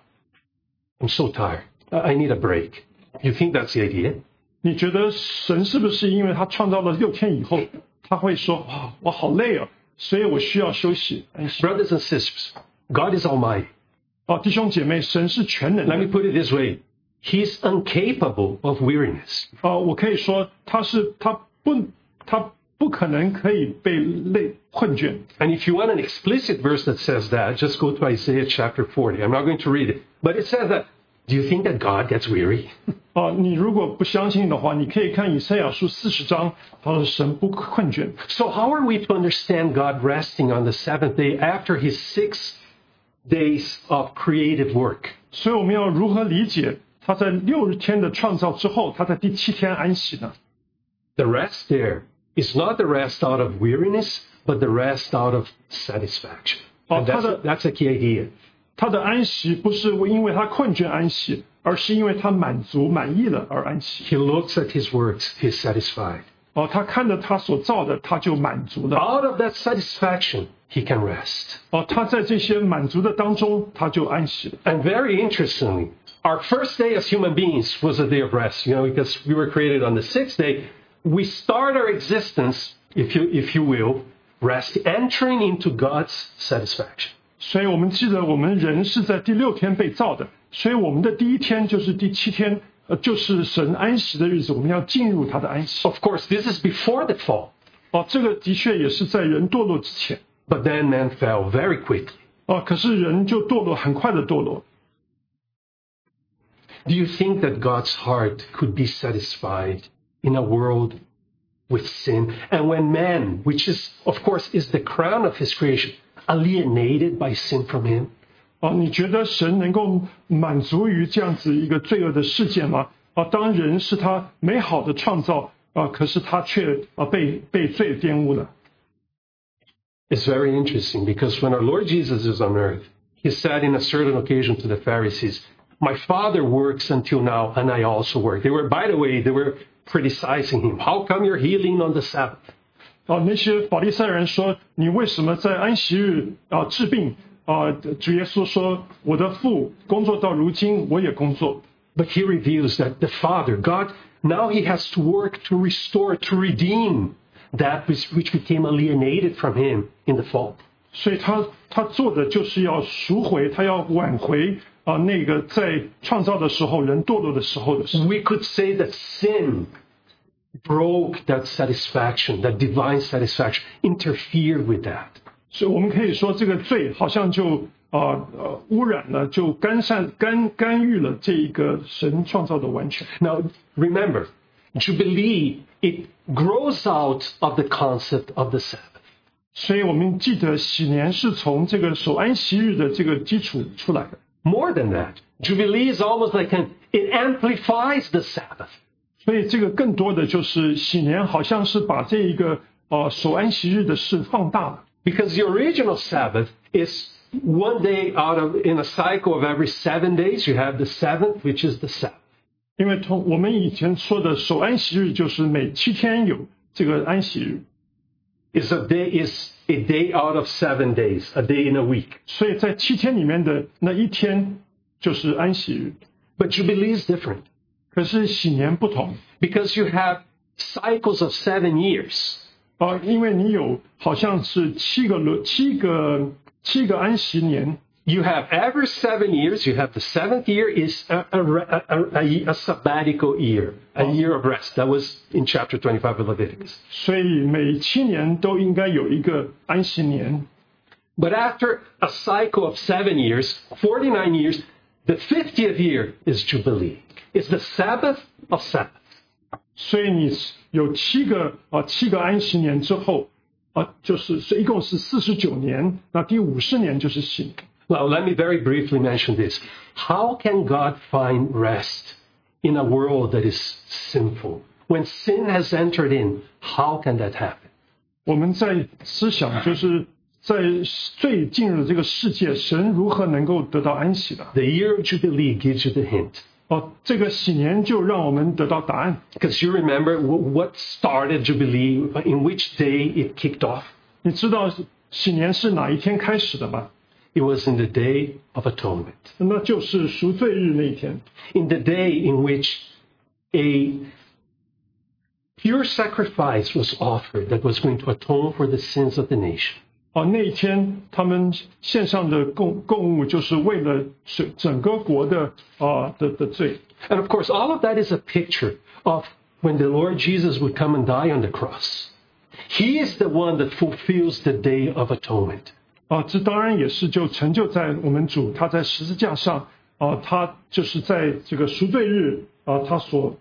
Speaker 1: I'm so tired. I need a break. You think that's the idea?
Speaker 2: 你觉得神是不是因为他创造了6天以后，他会说哇，我好累啊，所以我需要休息安息？
Speaker 1: Brothers and sisters, God is almighty.
Speaker 2: 弟兄姐妹，神是全能
Speaker 1: Let
Speaker 2: 的。
Speaker 1: me put it this way. He's incapable of weariness.
Speaker 2: 我可以说他不可能可以被困倦。
Speaker 1: And if you want an explicit verse that says that, just go to Isaiah chapter 40. I'm not going to read it. But it says that, do you think that God gets weary?
Speaker 2: 你如果不相信的话，你可以看以赛亚书40章，他说神不困倦。
Speaker 1: So how are we to understand God resting on the 7th day after his 6 days of creative work?
Speaker 2: 所以我们要如何理解他在6天的创造之后，他在第7天安息呢？
Speaker 1: The rest there is not the rest out of weariness, but the rest out of satisfaction. And that's a key idea.
Speaker 2: 他的安息不是因为他困倦安息，而是因为他满意了而安息。
Speaker 1: He looks at his works, he's satisfied.
Speaker 2: 他看着他所造的，他就满足了。
Speaker 1: Out of that satisfaction, he can rest.
Speaker 2: 他在这些满足的当中，他就安息了。
Speaker 1: And very interestingly, our first day as human beings was a day of rest, because we were created on the 6th day. We start our existence, if you will, rest, entering into God's satisfaction.
Speaker 2: 所以我们记得，我们人是在第6天被造的，所以我们的第1天就是第7天，就是神安息的日子，我们要进入他的安息。
Speaker 1: Of course, this is before the fall.
Speaker 2: 这个的确也是在人堕落之前。
Speaker 1: But then man fell very quickly.
Speaker 2: 可是人就堕落，很快的堕落。
Speaker 1: Do you think that God's heart could be satisfied in a world with sin? And when man, which is, of course, is the crown of his creation, alienated by sin from him?
Speaker 2: 你觉得神能够满足于这样子一个罪恶的世界吗？当人是他美好的创造，可是他却被罪玷污了。
Speaker 1: It's very interesting because when our Lord Jesus is on earth, he said in a certain occasion to the Pharisees, my Father works until now, and I also work. By the way, they were criticizing him. How come you're healing on the Sabbath?
Speaker 2: 那些法利赛人说：“你为什么在安息日治病？”主耶稣说：“我的父工作到如今，我也工作。”
Speaker 1: But he reveals that the Father, God, now he has to work to restore, to redeem that which became alienated from him in the fall.
Speaker 2: 所以他做的就是要赎回，他要挽回那个在创造的时候人堕落的时候的事。
Speaker 1: We could say that sin broke that satisfaction, that divine satisfaction, interfered with that.
Speaker 2: 所以我们可以说，这个罪好像就污染了，就干预了这一个神创造的完全。
Speaker 1: Now, remember, Jubilee, it grows out of the concept of the Sabbath.
Speaker 2: 所以我们记得喜年是从这个守安息日的这个基础出来的。
Speaker 1: More than that, Jubilee is almost like it amplifies the Sabbath.
Speaker 2: 所以这个更多的就是喜年好像是把这一个守安息日的事放大了。
Speaker 1: Because the original Sabbath is one day in a cycle of every 7 days, you have the seventh, which is the Sabbath.
Speaker 2: 因为我们以前说的守安息日就是每7天有这个安息日。
Speaker 1: Is a day out of 7 days, a day in a week.
Speaker 2: 所以在7天里面的那一天就是安息日。
Speaker 1: But Jubilee is different.
Speaker 2: 可是喜年不同，
Speaker 1: Because you have cycles of 7 years.
Speaker 2: 因为你有好像是七个安息年。
Speaker 1: You have every 7 years, you have the 7th year is a sabbatical year, a year of rest. That was in chapter 25 of Leviticus.
Speaker 2: 所以每7年都应该有一个安息年。
Speaker 1: But after a cycle of 7 years, 49 years, the 50th year is Jubilee. It's the Sabbath of Sabbath.
Speaker 2: 所以你有7个安息年之后，所以一共是49年，那第50年就是喜年。
Speaker 1: Well, let me very briefly mention this. How can God find rest in a world that is sinful? When sin has entered in, how can that happen?
Speaker 2: 我们在思想，就是在罪进入这个世界，神如何能够得到安息的？
Speaker 1: The year of Jubilee gives you the hint.
Speaker 2: 这个喜年就让我们得到答案。
Speaker 1: Because you remember what started Jubilee, in which day it kicked off?
Speaker 2: 你知道喜年是哪一天开始的吗？
Speaker 1: It was in the Day of Atonement.
Speaker 2: 那就是赎罪日那一天。
Speaker 1: In the day in which a pure sacrifice was offered that was going to atone for the sins of the nation.
Speaker 2: 那一天他们献上的供物，就是为了整个国的罪。
Speaker 1: And of course, all of that is a picture of when the Lord Jesus would come and die on the cross. He is the one that fulfills the Day of Atonement.
Speaker 2: 这当然也是就成就在我们主他在十字架上他就是在这个赎罪日他所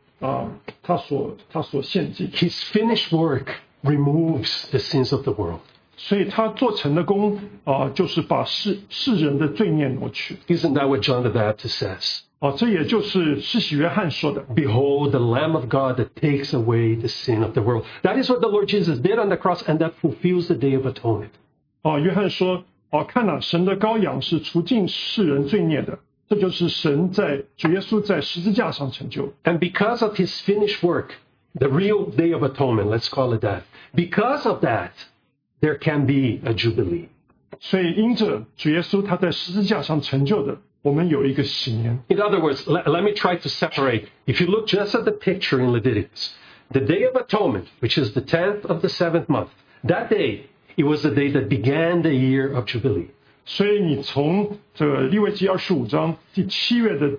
Speaker 2: 献祭。
Speaker 1: His finished work removes the sins of the world.
Speaker 2: 所以他做成的功就是把世人的罪孽挪去。
Speaker 1: Isn't that what John the Baptist says?
Speaker 2: 这也就是施洗约翰说的。
Speaker 1: Behold, the Lamb of God that takes away the sin of the world. That is what the Lord Jesus did on the cross, and that fulfills the Day of Atonement.
Speaker 2: 约翰说看哪，神的羔羊是除尽世人罪孽的，这就是神在主耶稣在十字架上成就。
Speaker 1: And because of his finished work, the real Day of Atonement, let's call it that, because of that, there can be a Jubilee.
Speaker 2: 所以因着主耶稣他在十字架上成就的，我们有一个喜年。
Speaker 1: In other words, let me try to separate. If you look just at the picture in Leviticus, the Day of Atonement, which is the 10th of the 7th month, that day, it was the day that began the year of Jubilee.
Speaker 2: 所以你从这个利未记25章第7月的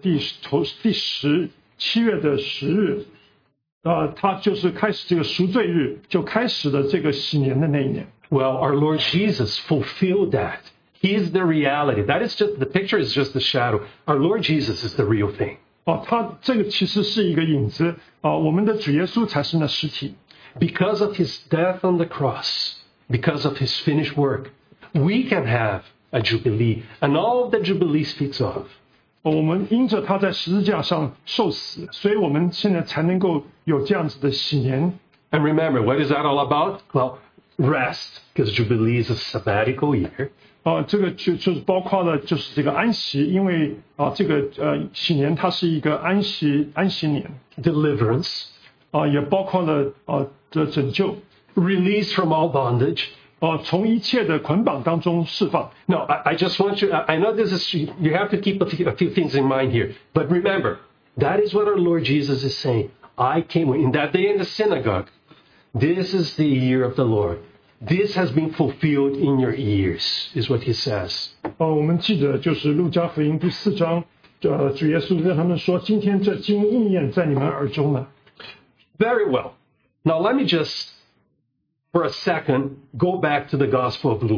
Speaker 2: 7月的10日，它就是开始这个赎罪日，就开始了这个喜年的那一年。
Speaker 1: Well, our Lord Jesus fulfilled that. He is the reality. That is just, the picture is just the shadow. Our Lord Jesus is the real thing.
Speaker 2: 他这个其实是一个影子我们的主耶稣才是那实体。
Speaker 1: Because of his death on the cross, because of his finished work, we can have a Jubilee. And all that Jubilee speaks of.
Speaker 2: 我们因着他在十字架上受死，所以我们现在才能够有这样子的喜年。
Speaker 1: And remember, what is that all about? Well, rest, because Jubilee is a sabbatical year.
Speaker 2: 这个就是包括了就是这个安息，因为这个喜年它是一个安息年。
Speaker 1: Deliverance.
Speaker 2: 也包括了的拯救。
Speaker 1: Release from all bondage.
Speaker 2: 从一切的捆绑当中释放。
Speaker 1: No, I just want you, I know this is, you have to keep a few things in mind here. But remember, that is what our Lord Jesus is saying. I came, in that day in the synagogue, this is the year of the Lord. This has been fulfilled in your ears, is what he says.
Speaker 2: 我们记得就是路加福音第4章，主耶稣跟他们说：“今天这经应验在你们耳中了。”
Speaker 1: Very well. Now let me just, for a second, go back to the Gospel of Luke.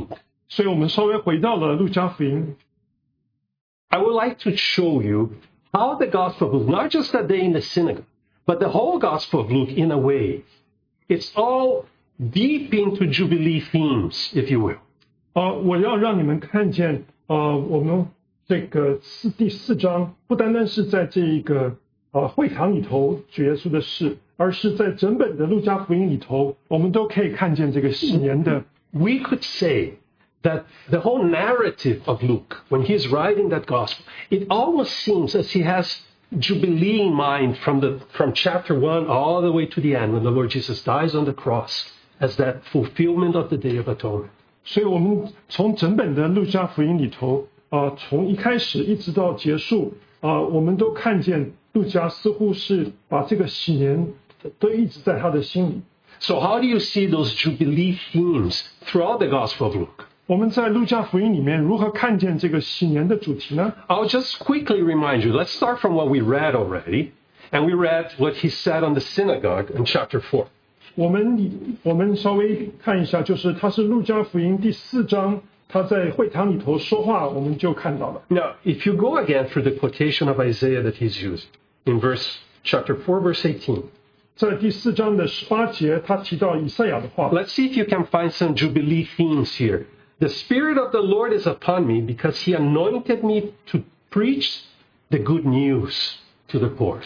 Speaker 2: 所以我们稍微回到了路加福音。
Speaker 1: I would like to show you how the Gospel of Luke, not just that day in the synagogue, but the whole Gospel of Luke, in a way, it's all deep into Jubilee themes, if you will.
Speaker 2: 我要让你们看见，我们这个第4章不单单是在这一个会堂里头主耶稣的事，而是在整本的路加福音里头，我们都可以看见这个喜年的。
Speaker 1: We could say that the whole narrative of Luke, when he's writing that gospel, it almost seems as he has Jubilee in mind from chapter 1 all the way to the end, when the Lord Jesus dies on the cross as that fulfillment of the Day of Atonement.
Speaker 2: 所以我们从整本的路加福音里头，从一开始一直到结束，我们都看见路加似乎是把这个喜年都一直在他的心里。
Speaker 1: So how do you see those Jubilee themes throughout the Gospel of Luke?
Speaker 2: 我们在路加福音里面如何看见这个喜年的主题呢？
Speaker 1: I'll just quickly remind you. Let's start from what we read already. And we read what he said on the synagogue in chapter 4.
Speaker 2: 我们稍微看一下，就是他是路加福音第4章，他在会堂里头说话，我们就看到了。
Speaker 1: Now, if you go again through the quotation of Isaiah that he's using in chapter 4, verse 18.
Speaker 2: 在第4章的18节，他提到以赛亚的话。
Speaker 1: Let's see if you can find some Jubilee themes here. The Spirit of the Lord is upon me because he anointed me to preach the good news to the poor.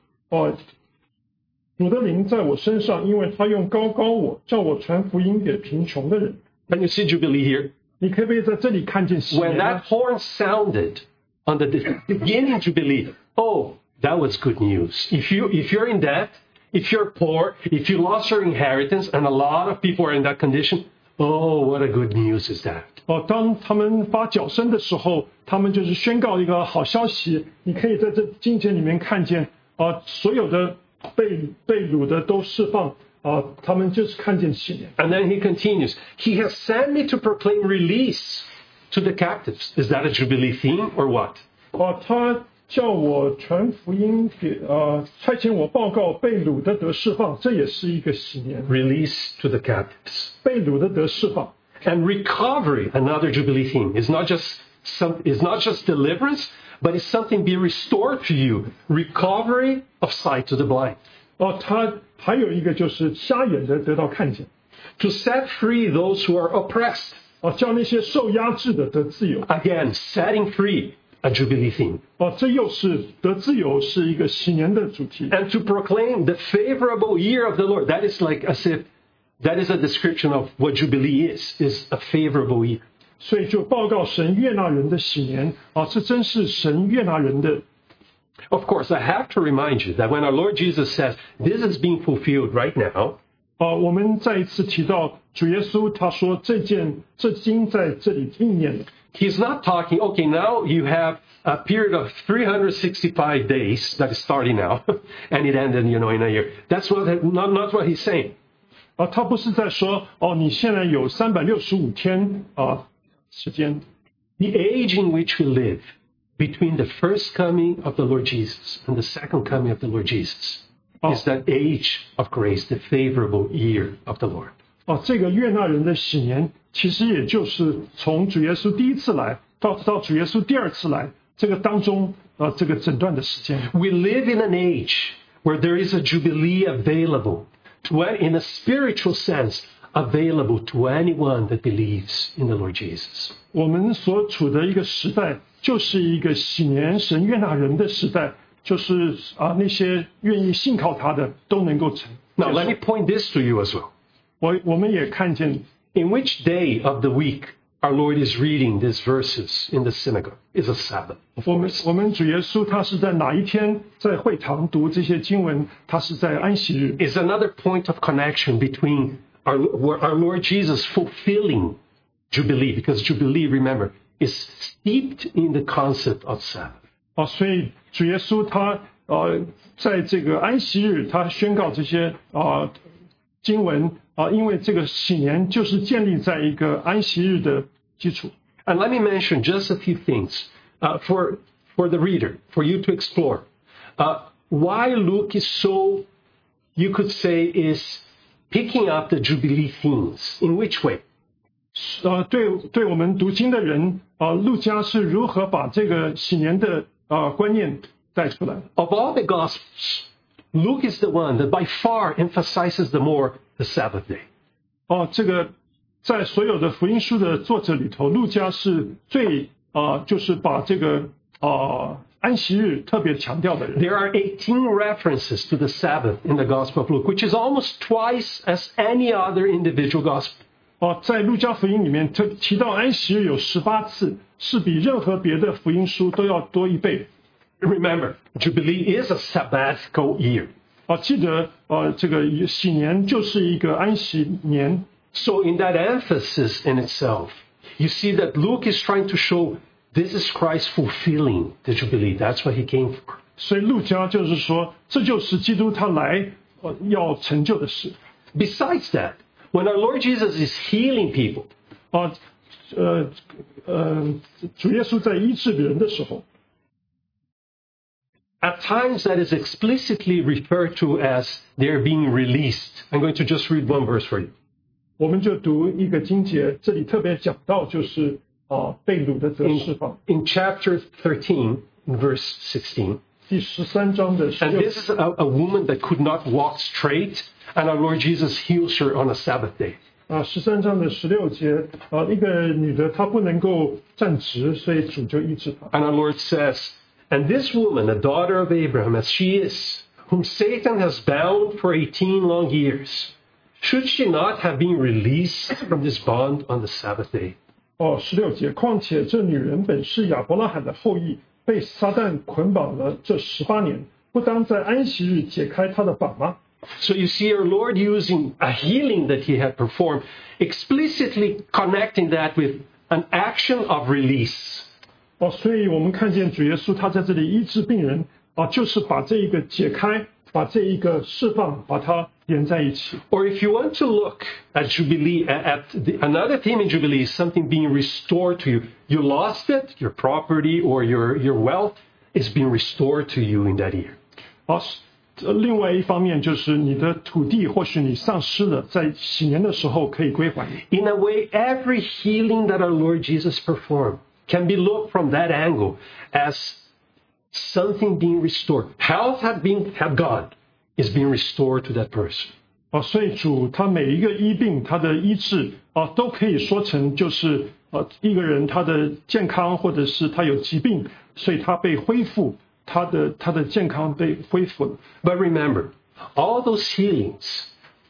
Speaker 2: 主的灵在我身上，因为他用膏我，叫我传福音给贫穷的人。
Speaker 1: Can you see Jubilee here?
Speaker 2: 你可不可以在这里看见喜
Speaker 1: When
Speaker 2: 年
Speaker 1: that
Speaker 2: 呢？
Speaker 1: horn sounded on the beginning Jubilee, oh, that was good news. If you're in debt, if you're poor, if you lost your inheritance, and a lot of people are in that condition, oh, what a good news is that.
Speaker 2: 当他们发脚声的时候，他们就是宣告一个好消息。你可以在这经节里面看见，所有的被掳的都释放，他们就是看见喜年。
Speaker 1: And then he continues, he has sent me to proclaim release to the captives. Is that a Jubilee theme or what?
Speaker 2: 他叫我传福音给差遣我报告被掳的得释放，这也是一个喜年。
Speaker 1: Release to the captives.
Speaker 2: 被掳的得释放。
Speaker 1: And recovery, another Jubilee theme, is not just deliverance, but it's something be restored to you. Recovery of sight to the blind.
Speaker 2: 他还有一个就是瞎眼的得到看见。
Speaker 1: To set free those who are oppressed.
Speaker 2: 叫那些受压制的得自由。
Speaker 1: Again, setting free, a Jubilee theme.
Speaker 2: 这又是得自由，是一个喜年的主题。
Speaker 1: And to proclaim the favorable year of the Lord. That is like as if that is a description of what Jubilee is a favorable year.
Speaker 2: 所以就报告神悦纳人的喜年这真是神悦纳人的。
Speaker 1: Of course, I have to remind you that when our Lord Jesus says, this is being fulfilled right now,
Speaker 2: 我们再一次提到主耶稣，他说这经在这里应验了。
Speaker 1: he's not talking, okay, now you have a period of 365 days that is starting now, and it ended, in a year. That's not what he's saying.
Speaker 2: 他不是在说你现在有365天时间。
Speaker 1: The age in which we live between the first coming of the Lord Jesus and the second coming of the Lord Jesus is that age of grace, the favorable year of the Lord.
Speaker 2: 这个悦纳人的喜年，其实也就是从主耶稣第一次来到主耶稣第二次来，这个当中这个整段的时间。
Speaker 1: We live in an age where there is a jubilee available, in a spiritual sense, available to anyone that believes in the Lord Jesus.
Speaker 2: 我们所处的一个时代，就是一个喜年神悦纳人的时代，就是那些愿意信靠他的都能够成。
Speaker 1: Now, let me point this to you as well.
Speaker 2: 我们也看见
Speaker 1: In which day of the week our Lord is reading these verses in the synagogue is a Sabbath.
Speaker 2: 我们主耶稣他是在哪一天在会堂读这些经文？他是在安息日。
Speaker 1: Is another point of connection between our Lord Jesus fulfilling Jubilee, because Jubilee, remember, is steeped in the concept of Sabbath.
Speaker 2: 所以主耶稣他在这个安息日，他宣告这些经文因为这个喜年就是建立在一个安息日的基础。
Speaker 1: And let me mention just a few things for the reader, for you to explore. Why Luke is so, you could say, is picking up the Jubilee themes. In which way?
Speaker 2: 对我们读经的人路加是如何把这个喜年的观念带出来的。
Speaker 1: Of all the Gospels, Luke is the one that by far emphasizes the more the Sabbath day.
Speaker 2: 这个在所有的福音书的作者里头，路加是最就是把这个安息日特别强调的人。
Speaker 1: There are 18 references to the Sabbath in the Gospel of Luke, which is almost twice as any other individual gospel.
Speaker 2: 在路加福音里面提到安息日有18次，是比任何别的福音书都要多1倍。
Speaker 1: Remember, Jubilee is a sabbatical year.
Speaker 2: 记得这个喜年就是一个安息年。
Speaker 1: So in that emphasis in itself, you see that Luke is trying to show this is Christ fulfilling the Jubilee. That's what he came for.
Speaker 2: 所以路加就是说，这就是基督他来要成就的事。
Speaker 1: Besides that, when our Lord Jesus is healing people,
Speaker 2: 主耶稣在医治人的时候，
Speaker 1: at times that is explicitly referred to as they're being released. I'm going to just read one verse for you.
Speaker 2: 我们就读一个经节，这里特别讲到就是被掳的得释放。
Speaker 1: In chapter 13, verse 16.
Speaker 2: 第13章的
Speaker 1: And this is a woman that could not walk straight, and our Lord Jesus heals her on a Sabbath day.
Speaker 2: 13章的16节，一个女的她不能够站直，所以主就医治她。
Speaker 1: And our Lord says, and this woman, a daughter of Abraham, as she is, whom Satan has bound for 18 long years, should she not have been released from this bond on the Sabbath day?
Speaker 2: 16节，况且这女人本是亚伯拉罕的后裔，被撒旦捆绑了这18年，不当在安息日解开她的绑吗？
Speaker 1: So you see our Lord using a healing that he had performed, explicitly connecting that with an action of release.
Speaker 2: 所以我们看见主耶稣他在这里医治病人就是把这一个解开，把这一个释放，把它连在一起。
Speaker 1: Or if you want to look at Jubilee, another theme in Jubilee is something being restored to you. You lost it, your property or your wealth is being restored to you in that year.
Speaker 2: 另外一方面就是你的土地，或许你丧失了，在喜年的时候可以归还你。
Speaker 1: In a way, every healing that our Lord Jesus performed can be looked from that angle as something being restored. Health had gone, is being restored to that person.
Speaker 2: 所以主他每一个医病，他的医治都可以说成就是一个人他的健康，或者是他有疾病，所以他被恢复，他的健康被恢复了。
Speaker 1: But remember, all those healings,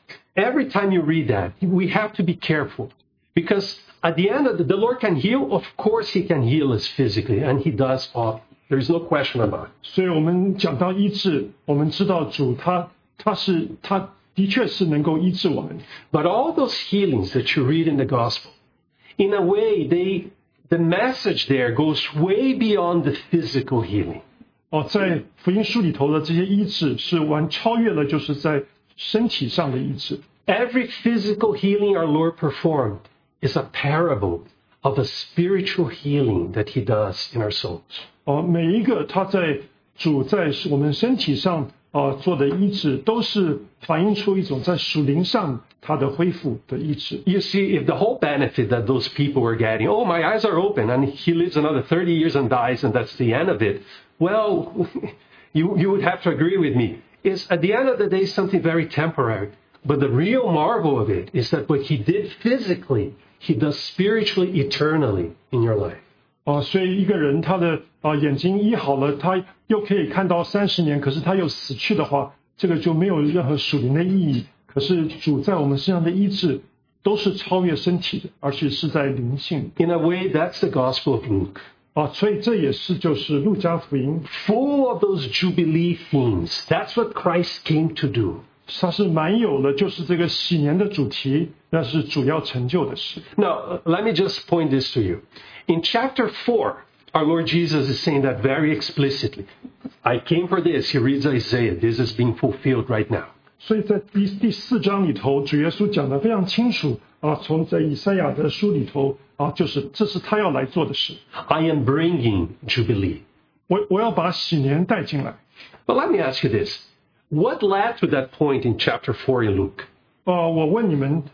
Speaker 1: every time you read that, we have to be careful. Because at the end of the Lord can heal. Of course, he can heal us physically, and he does all. There is no question about it.
Speaker 2: 所以我们讲到医治，我们知道主他的确是能够医治我们。
Speaker 1: But all those healings that you read in the gospel, in a way, the message there goes way beyond the physical healing.
Speaker 2: 在福音书里头的这些医治是超越了，就是在身体上的医治。
Speaker 1: Every physical healing our Lord performed is a parable of the spiritual healing that he does in our souls.
Speaker 2: 每一个主在我们身体上做的医治，都是反映出一种在属灵上他的恢复的医治。
Speaker 1: You see, if the whole benefit that those people were getting, oh, my eyes are open, and he lives another 30 years and dies, and that's the end of it. Well, you would have to agree with me. It's at the end of the day something very temporary. But the real marvel of it is that what he did physically, he does spiritually, eternally in your life.
Speaker 2: 所以一个人他的眼睛医好了，他又可以看到30年，可是他又死去的话，这个就没有任何属灵的意义。可是主在我们身上的医治都是超越身体的，而且是在灵性。
Speaker 1: In a way, that's the Gospel of Luke.
Speaker 2: 所以这也是就是路加福音
Speaker 1: Full of those Jubilee themes. That's what Christ came to do.
Speaker 2: 它是满有了就是这个喜年的主题，那是主要成就的事。
Speaker 1: Now, let me just point this to you. In chapter 4, our Lord Jesus is saying that very explicitly. I came for this. He reads Isaiah. This is being fulfilled right now.
Speaker 2: 所以在第4章里头，主耶稣讲得非常清楚从在以赛亚的书里头就是这是他要来做的事。
Speaker 1: I am bringing Jubilee.
Speaker 2: 我要把喜年带进来。
Speaker 1: But let me ask you this. What led to that point in chapter 4 in Luke?
Speaker 2: 我问你们，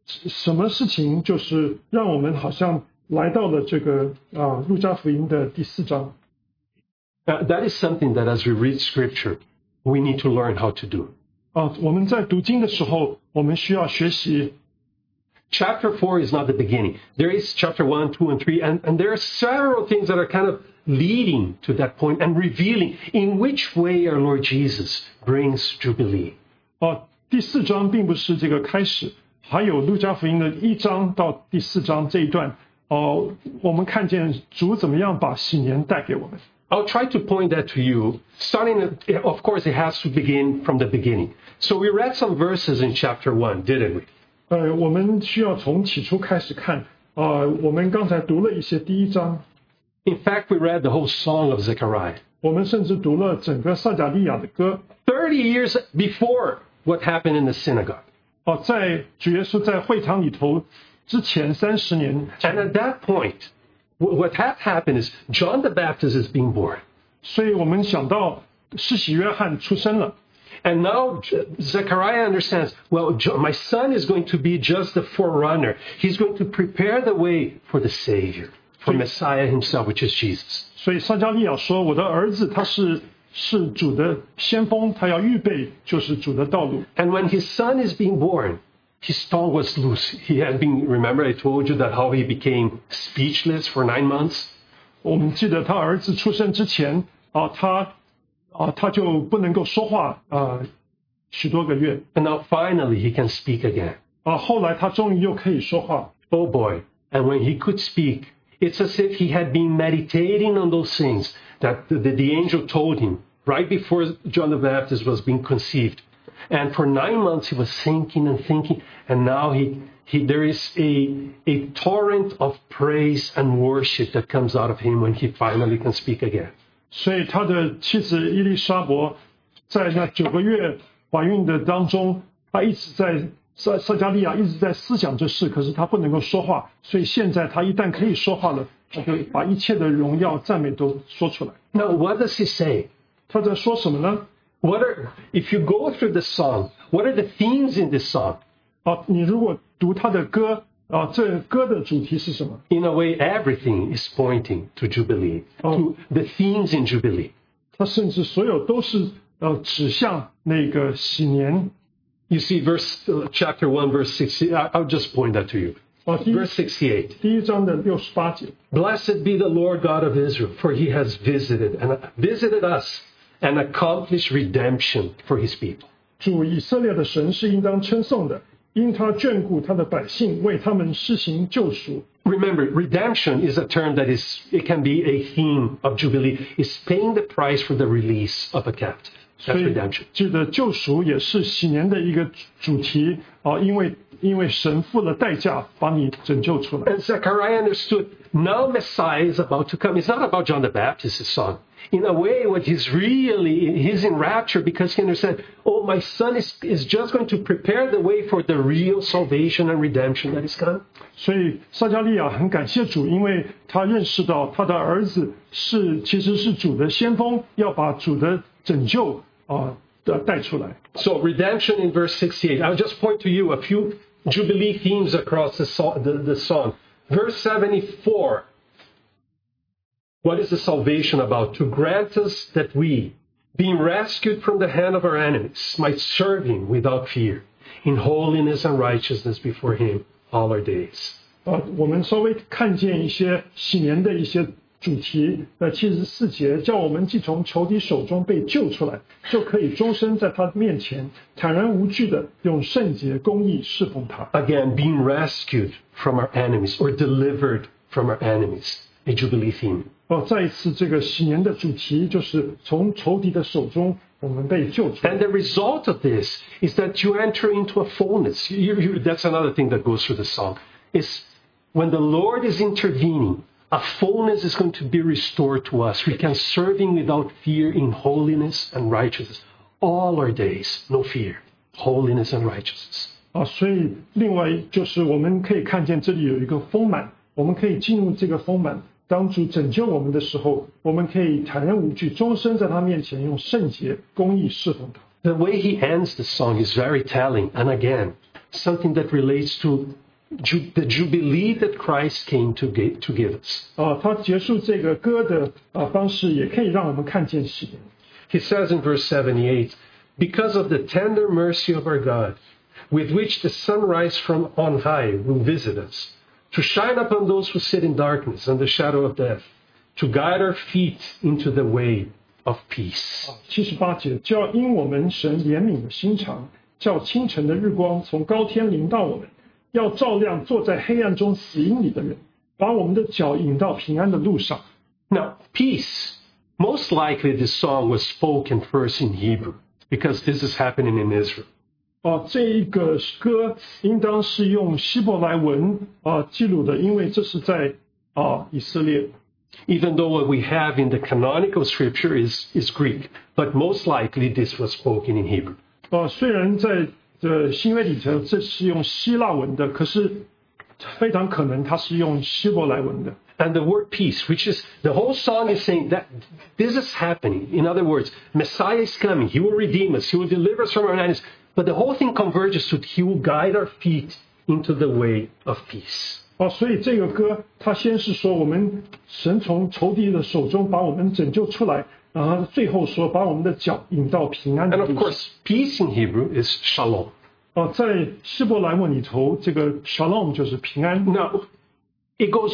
Speaker 2: 什么事情就是让我们好像来到了这个路加福音的第4章。
Speaker 1: That is something that as we read Scripture, we need to learn how to do.
Speaker 2: 我们在读经的时候，我们需要学习。
Speaker 1: Chapter 4 is not the beginning. There is chapter 1, 2, and 3, and there are several things that are kind of leading to that point and revealing in which way our Lord Jesus brings Jubilee.
Speaker 2: 第4章并不是这个开始，还有路加福音的1章到第4章这一段，我们看见主怎么样把喜年带给我们。
Speaker 1: I'll try to point that to you. Of course, it has to begin from the beginning. So we read some verses in chapter 1, didn't we?
Speaker 2: 我们需要从起初开始看。我们刚才读了一些第1章。
Speaker 1: In fact, we read the whole song of Zechariah.
Speaker 2: 我们甚至读了整个撒迦利亚的歌。
Speaker 1: 30 years before what happened in the synagogue.
Speaker 2: 在主耶稣在会堂里头之前30年。
Speaker 1: And at that point, what had happened is John the Baptist is being born.
Speaker 2: 所以我们想到施洗约翰出生了。
Speaker 1: And now Zechariah understands, well, my son is going to be just the forerunner. He's going to prepare the way for the Savior, for Messiah himself, which is Jesus.
Speaker 2: 所以撒迦利亚说，我的儿子他是主的先锋，他要预备就是主的道路。
Speaker 1: And when his son is being born, his tongue was loose. He had been, remember I told you that how he became speechless for 9 months?
Speaker 2: 我们记得他儿子出生之前，他就不能够说话许多个月。
Speaker 1: And now finally he can speak again.
Speaker 2: 后来他终于又可以说话。
Speaker 1: Oh boy. And when he could speak, it's as if he had been meditating on those things that the angel told him right before John the Baptist was being conceived. And for 9 months he was thinking and thinking, and now there is a torrent of praise and worship that comes out of him when he finally can speak again.
Speaker 2: 所以他的妻子伊丽莎伯在那9个月怀孕的当中，他一直在撒迦利亚一直在思想这事，可是他不能够说话，所以现在他一旦可以说话了，他就把一切的荣耀赞美都说出来。
Speaker 1: Now what does he say?
Speaker 2: 他在说什么呢？
Speaker 1: If you go through the song, what are the themes in this song?
Speaker 2: 你如果读他的歌，这歌的主题是什么？
Speaker 1: In a way, everything is pointing to Jubilee, to the themes in Jubilee.
Speaker 2: 他甚至所有都是指向那个喜年。
Speaker 1: You see, chapter 1, verse 68. I'll just point that to you. Verse 68.
Speaker 2: 第1章的68节。
Speaker 1: Blessed be the Lord God of Israel, for he has visited us and accomplished redemption for his people.
Speaker 2: 主以色列的神是应当称颂的，因他眷顾他的百姓，为他们施行救赎。
Speaker 1: Remember, redemption is a term it can be a theme of Jubilee. It's paying the price for the release of a captive. That's redemption.
Speaker 2: 这个救赎也是喜年的一个主题因为神付了代价把你拯救出来。
Speaker 1: And Zechariah understood now Messiah is about to come. It's not about John the Baptist's son. In a way, he's in rapture because he understands, oh, my son is just going to prepare the way for the real salvation and redemption that is coming.
Speaker 2: 所以撒迦利亚很感谢主，因为他认识到他的儿子其实是主的先锋，要把主的拯救带出来。
Speaker 1: So redemption in verse 68. I'll just point to you a few Jubilee themes across the song. Verse 74. What is the salvation about? To grant us that we, being rescued from the hand of our enemies, might serve him without fear, in holiness and righteousness before him all our days.
Speaker 2: 我们稍微看见一些喜年的一些主题，74节，叫我们既从仇敌手中被救出来，就可以终身在他面前坦然无惧的用圣洁公义侍奉他。
Speaker 1: Again, being rescued from our enemies or delivered from our enemies, a Jubilee theme.
Speaker 2: 再一次，这个喜年的主题就是从仇敌的手中我们被救出来。
Speaker 1: And the result of this is that you enter into a fullness. That's another thing that goes through the song. Is when the Lord is intervening, a fullness is going to be restored to us. We can serve him without fear in holiness and righteousness. All our days, no fear, holiness and righteousness.
Speaker 2: 所以另外就是我们可以看见这里有一个丰满，我们可以进入这个丰满。当主拯救我们的时候，我们可以坦然无惧，终身在他面前用圣洁、公义侍奉他。
Speaker 1: The way he ends the song is very telling. And again, something that relates to the jubilee that Christ came to give us.
Speaker 2: 他结束这个歌的方式，也可以让我们看见喜年。
Speaker 1: He says in verse 78, because of the tender mercy of our God, with which the sunrise from on high will visit us, to shine upon those who sit in darkness and the shadow of death, to guide our feet into the way of peace.
Speaker 2: 78节，就要因我们神怜悯的心肠，叫清晨的日光从高天临到我们，要照亮坐在黑暗中死荫里的人，把我们的脚引到平安的路上。
Speaker 1: Now, peace. Most likely this song was spoken first in Hebrew, because this is happening in Israel.
Speaker 2: 这一个歌应当是用希伯来文记录的，因为这是在以色列。
Speaker 1: Even though what we have in the canonical scripture is Greek, but most likely this was spoken in Hebrew.
Speaker 2: 虽然在新约里头这是用希腊文的，可是非常可能它是用希伯来文的。
Speaker 1: And the word peace, which is, the whole song is saying that this is happening. In other words, Messiah is coming. He will redeem us. He will deliver us from our enemies. But the whole thing converges to He will guide our feet into the way of peace.
Speaker 2: 所以这个歌它先是说我们神从仇敌的手中把我们拯救出来，然后最后说把我们的脚引到平安的
Speaker 1: And
Speaker 2: 路
Speaker 1: of
Speaker 2: 上。
Speaker 1: course, peace in Hebrew is shalom.
Speaker 2: 在希伯来文里头，这个 shalom 就是平安。
Speaker 1: Now, it goes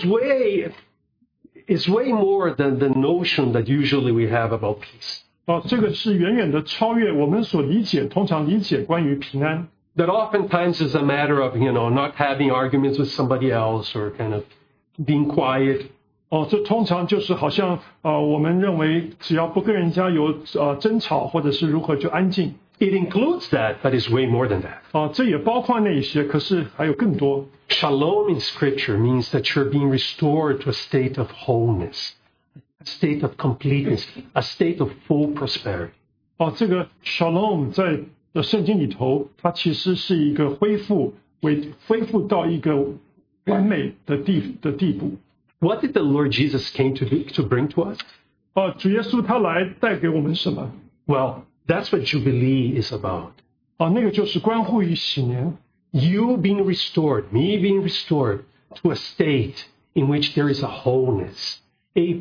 Speaker 1: it's way more than the notion that usually we have about peace.
Speaker 2: 这个是远远的超越我们所通常理解关于平安。
Speaker 1: That oftentimes is a matter of, not having arguments with somebody else or kind of being quiet.
Speaker 2: 这通常就是好像我们认为只要不跟人家有争吵或者是如何就安静。
Speaker 1: It includes that, but it's way more than that.
Speaker 2: 这也包括那一些，可是还有更多。
Speaker 1: Shalom in Scripture means that you're being restored to a state of wholeness, a state of completeness, a state of full prosperity.
Speaker 2: 这个 shalom 在圣经里头，它其实是一个恢复到一个完美的地步。
Speaker 1: What did the Lord Jesus came to bring to us?
Speaker 2: 主耶稣他来带给我们什么？
Speaker 1: Well, that's what Jubilee is about.
Speaker 2: 那个就是关乎于喜年。
Speaker 1: You being restored, me being restored to a state in which there is a wholeness, a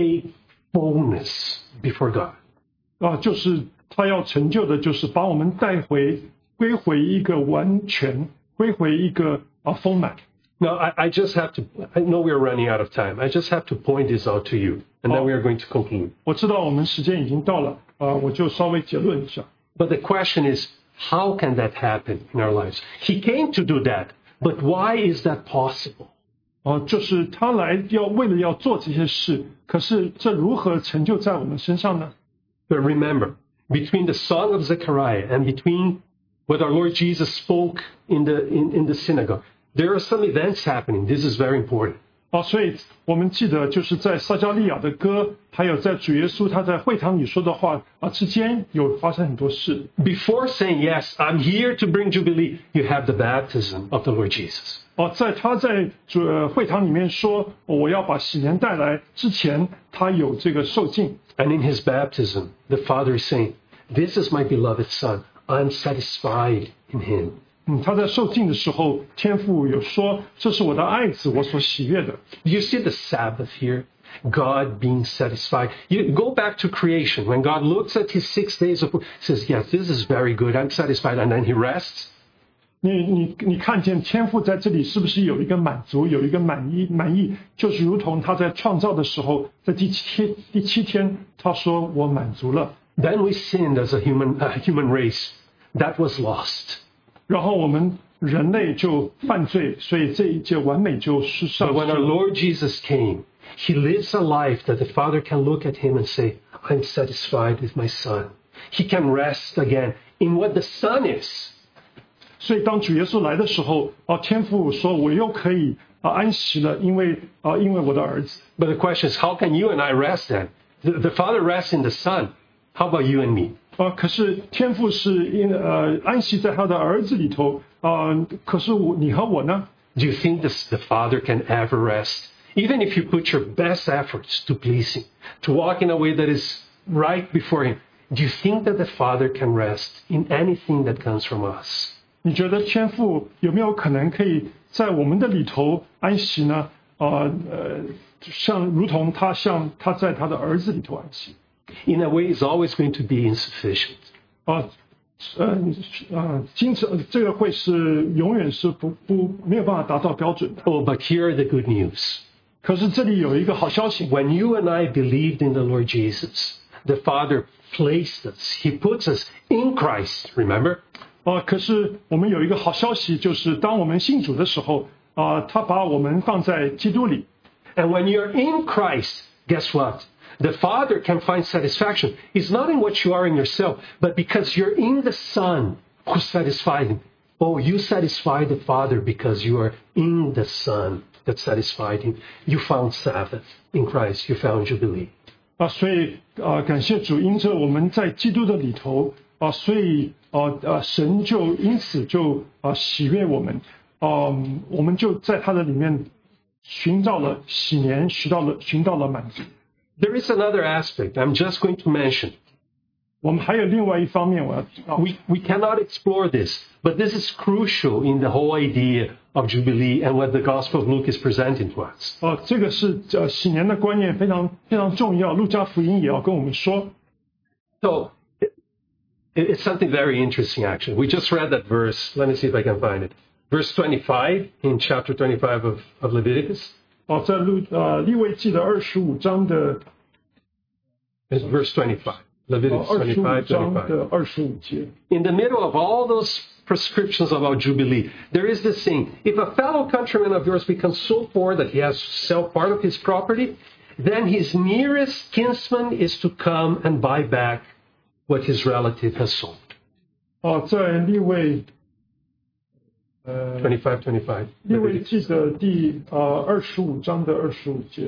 Speaker 1: fullness before God.
Speaker 2: 就是他要成就的，就是把我们归回一个完全，归回一个丰满。
Speaker 1: Now, I just have to, I know we're running out of time. I just have to point this out to you, and then we are going to conclude.
Speaker 2: 我知道我们时间已经到了，我就稍微结论一下。
Speaker 1: But the question is, how can that happen in our lives? He came to do that, but why is that possible?
Speaker 2: 就是他来为了要做这些事，可是这如何成就在我们身上呢？
Speaker 1: But remember, between the song of Zechariah and between what our Lord Jesus spoke in the synagogue, there are some events happening. This is very important.
Speaker 2: 所以我们记得就是在撒迦利亚的歌，还有在主耶稣他在会堂里说的话之间有发生很多事。
Speaker 1: Before saying, yes, I'm here to bring Jubilee, you have the baptism of the Lord Jesus.
Speaker 2: 他在会堂里面说我要把喜年带来之前，他有这个受浸。
Speaker 1: And in his baptism, the Father is saying, this is my beloved Son. I'm satisfied in him.
Speaker 2: 他在受浸的时候，天父有说：“这是我的爱子，我所喜悦的。”
Speaker 1: Do you see the Sabbath here? God being satisfied. You go back to creation. When God looks at his 6 days of work, says, yes, this is very good. I'm satisfied. And then he rests.
Speaker 2: 你看见天父在这里是不是有一个满足，有一个满意？就是如同他在创造的时候，在第七天，他说我满足了。
Speaker 1: Then we sinned as a human race. That was lost.
Speaker 2: 然后我们人类就犯罪，所以这一切完美就失丧
Speaker 1: But when our Lord Jesus came, he lives a life that the Father can look at him and say, I'm satisfied with my Son. He can rest again in what the Son is.
Speaker 2: 所以当主耶稣来的时候，天父说我又可以安息了，因为我的儿子。
Speaker 1: But the question is, how can you and I rest then? The Father rests in the Son. How about you and me?
Speaker 2: 可是天父是安息在他的儿子里头，可是你和我呢？
Speaker 1: Do you think the Father can ever rest? Even if you put your best efforts to please Him, to walk in a way that is right before Him, do you think that the Father can rest in anything that comes from us?
Speaker 2: 你觉得天父有没有可能可以在我们的里头安息呢？如同他在他的儿子里头安息。
Speaker 1: In a way, it's always going to be insufficient.
Speaker 2: 这个会是永远是没有办法达到标准的。
Speaker 1: Oh, but here are the good news.
Speaker 2: 可是这里有一个好消息。
Speaker 1: When you and I believed in the Lord Jesus, the Father placed us. He puts us in Christ, remember?
Speaker 2: 可是我们有一个好消息，就是当我们信主的时候，他把我们放在基督里。
Speaker 1: And when you're in Christ, guess what? The Father can find satisfaction. It's not in what you are in yourself, but because you're in the Son who satisfied Him. Oh, you satisfy the Father because you are in the Son that satisfied Him. You found Sabbath in Christ. You found Jubilee.
Speaker 2: 所以感谢主，因着我们在基督的里头所以神就因此就喜悦我们，我们就在他的里面寻到了喜年，寻到了满足。
Speaker 1: There is another aspect I'm just going to mention.
Speaker 2: 我们还有另外一方面，
Speaker 1: we cannot explore this, but this is crucial in the whole idea of Jubilee and what the Gospel of Luke is presenting to us.
Speaker 2: 这个是喜年的观念非常非常重要，路加福音也要跟我们说。
Speaker 1: So it's something very interesting, actually. We just read that verse. Let me see if I can find it. Verse 25 in chapter 25 of Leviticus.
Speaker 2: 在利未记的25章的
Speaker 1: It's verse 25. Leviticus 25,
Speaker 2: 25.
Speaker 1: In the middle of all those prescriptions about Jubilee, there is this thing. If a fellow countryman of yours becomes so poor that he has to sell part of his property, then his nearest kinsman is to come and buy back what his relative has sold.
Speaker 2: 在利未
Speaker 1: 25.
Speaker 2: 利未记的第25章的25节。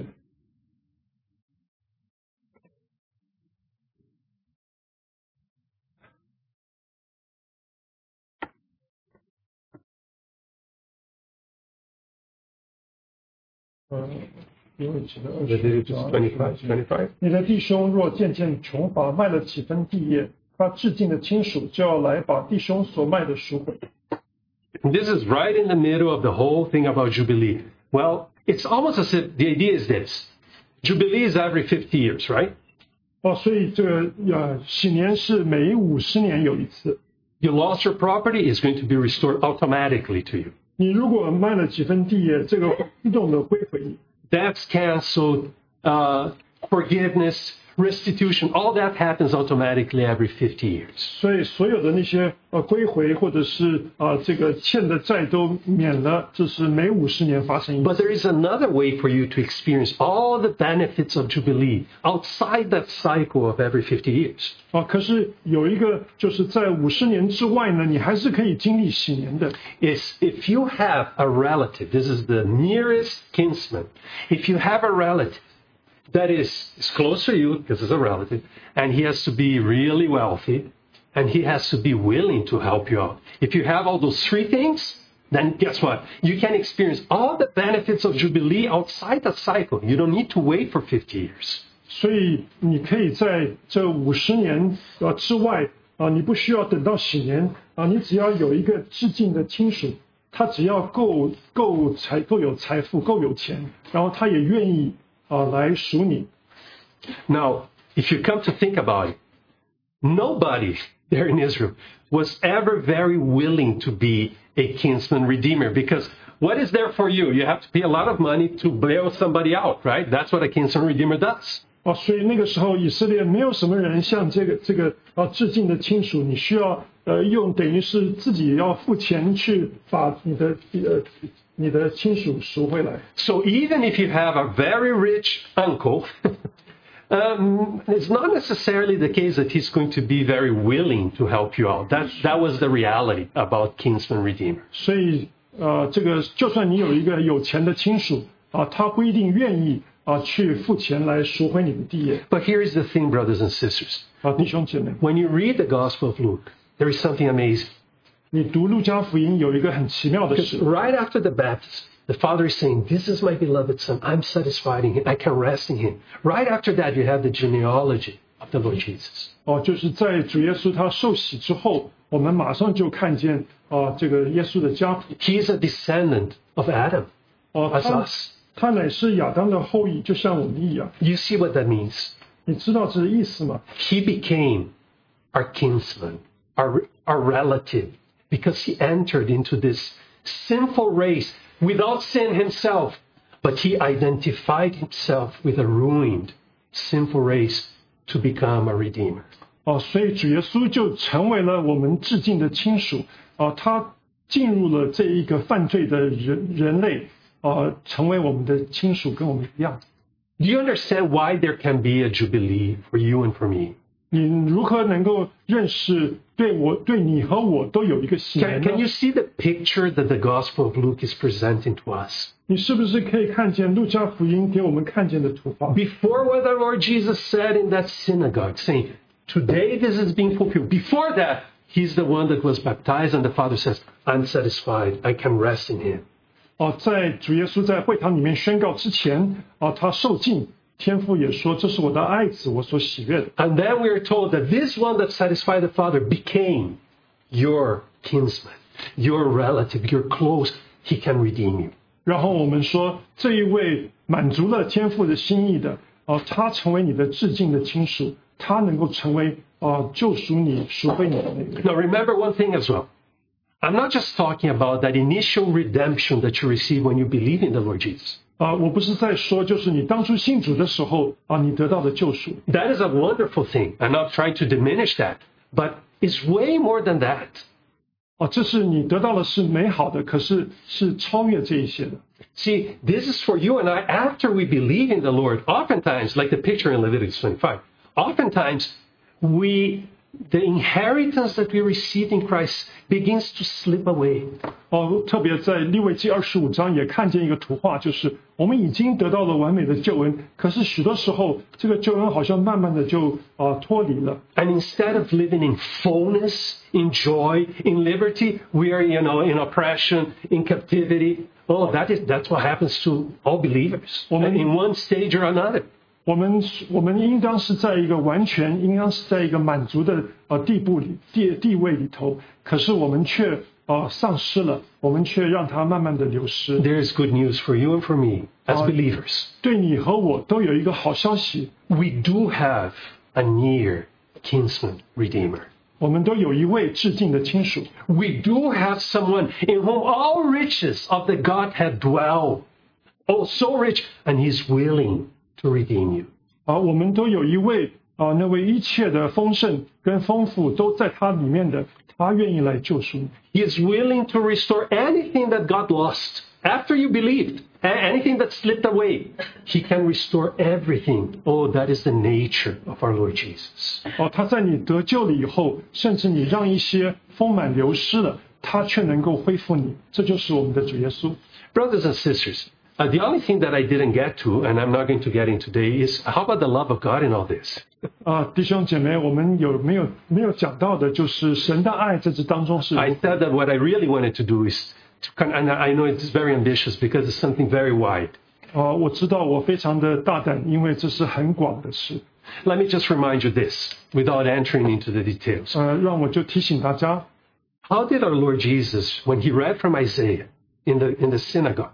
Speaker 1: 25.
Speaker 2: 你的弟兄若渐渐穷乏，卖了几分地业，他至近的亲属就要来把弟兄所卖的赎回。
Speaker 1: This is right in the middle of the whole thing about Jubilee. Well, it's almost as if the idea is this. Jubilee is every 50 years, right?
Speaker 2: 所以这个喜年是每50年有一次。
Speaker 1: You lost your property, it's going to be restored automatically to you.
Speaker 2: 你如果卖了几分地业，这个会自动的归回你。
Speaker 1: Debts canceled, forgiveness, restitution, all that happens automatically every 50 years.
Speaker 2: 所以所有的那些归回或者是这个欠的债都免了，这是每50年发生一次。
Speaker 1: But there is another way for you to experience all the benefits of Jubilee outside that cycle of every 50 years.
Speaker 2: 可是有一个就是在50年之外呢，你还是可以经历喜年的。
Speaker 1: Is if you have a relative, this is the nearest kinsman, if you have a relative that is close to you because it's a relative, and he has to be really wealthy, and he has to be willing to help you out. If you have all those three things, then guess what? You can experience all the benefits of Jubilee outside the cycle. You don't need to wait for 50 years.
Speaker 2: 所以你可以在这50年之外你不需要等到喜年你只要有一个至近的亲属，他只要够有财富，够有钱，然后他也愿意来赎你。
Speaker 1: Now, if you come to think about it, nobody there in Israel was ever very willing to be a kinsman redeemer, because what is there for you? You have to pay a lot of money to bail somebody out, right? That's what a kinsman redeemer does.
Speaker 2: 所以那个时候以色列没有什么人像这个至近的亲属，你需要等于是自己要付钱去把你的亲属赎回来。
Speaker 1: So even if you have a very rich uncle, it's not necessarily the case that he's going to be very willing to help you out. That was the reality about kinsman redeemer.
Speaker 2: 所以这个就算你有一个有钱的亲属他不一定愿意去付钱来赎回你的地业。
Speaker 1: But here is the thing, brothers and sisters.
Speaker 2: 弟兄姐妹，
Speaker 1: When you read the Gospel of Luke, there is something amazing.
Speaker 2: 你读路加福音有一个很奇妙的事。
Speaker 1: Right after the baptism, the Father is saying, "This is my beloved Son. I'm satisfied in Him. I can rest in Him." Right after that, you have the genealogy of the Lord Jesus.
Speaker 2: 就是在主耶稣他受洗之后， 我们马上就看见这个耶稣的家谱。
Speaker 1: He is a descendant of Adam, as
Speaker 2: 他乃是亚当的后裔，就像我们一样。
Speaker 1: us. You see what that means?
Speaker 2: 你知道这意思吗？
Speaker 1: He became our kinsman, our relative, because he entered into this sinful race without sin himself, but he identified himself with a ruined, sinful race to become a redeemer.
Speaker 2: 所以主耶稣就成为了我们至亲的亲属。他进入了这一个犯罪的人类，成为我们的亲属，跟我们一样。
Speaker 1: Do you understand why there can be a jubilee for you and for me?
Speaker 2: 你如何能够认识对你和我都有一个喜年呢？
Speaker 1: Can you see the picture that the Gospel of Luke is presenting to us?
Speaker 2: 你是不是可以看见路加福音给我们看见的图画？
Speaker 1: Before what our Lord Jesus said in that synagogue, saying, today this is being fulfilled. Before that, he's the one that was baptized and the Father says, I'm satisfied. I can rest in him.
Speaker 2: 在主耶稣在会堂里面宣告之前，他受尽，天父也说这是我的爱子，我所喜悦的。
Speaker 1: And then we are told that this one that satisfied the Father became your kinsman, your relative, your close. He can redeem you.
Speaker 2: 然后我们说这一位满足了天父的心意的，他成为你的至近的亲属，他能够成为救赎你、赎回你的那个。
Speaker 1: Now remember one thing as well. I'm not just talking about that initial redemption that you receive when you believe in the Lord Jesus.
Speaker 2: 我不是在说，就是你当初信主的时候你得到的救赎。
Speaker 1: That is a wonderful thing. I'm not trying to diminish that, but it's way more than that.
Speaker 2: 这是你得到的是美好的，可是是超越这一些的。
Speaker 1: See, this is for you and I after we believe in the Lord. Oftentimes, like the picture in Leviticus 25, oftentimes the inheritance that we receive in Christ begins to slip away.
Speaker 2: 特别在利未记25章也看见一个图画，就是我们已经得到了完美的救恩，可是许多时候这个救恩好像慢慢的就脱离了。
Speaker 1: And instead of living in fullness, in joy, in liberty, we are, in oppression, in captivity. Oh, that's what happens to all believers in one stage or another.
Speaker 2: 我们应当是在一个完全，应当是在一个满足的地位里头，可是我们却丧失了，我们却让它慢慢的流失。
Speaker 1: There is good news for you and for me as believers.
Speaker 2: 对你和我都有一个好消息，
Speaker 1: We do have a near kinsman redeemer.
Speaker 2: 我们都有一位至近的亲属。
Speaker 1: We do have someone in whom all riches of the Godhead dwell. Oh, so rich, and he's willing to redeem you.
Speaker 2: 我们都有一位那位一切的丰盛跟丰富都在他里面的，他愿意来救赎你。
Speaker 1: He is willing to restore anything that God lost after you believed, anything that slipped away. He can restore everything. Oh, that is the nature of our Lord Jesus.
Speaker 2: 他在你得救了以后，甚至你让一些丰满流失了，他却能够恢复你，这就是我们的主耶稣。
Speaker 1: Brothers and sisters, the only thing that I didn't get to, and I'm not going to get in today, is how about the love of God in all this?
Speaker 2: 弟兄姐妹，我们没有讲到的，就是神的爱在这当中是。
Speaker 1: I said that what I really wanted to do is and I know it's very ambitious because it's something very wide.
Speaker 2: 我知道我非常的大胆，因为这是很广的事。
Speaker 1: Let me just remind you this, without entering into the details.
Speaker 2: 让我就提醒大家，
Speaker 1: How did our Lord Jesus, when he read from Isaiah in the synagogue,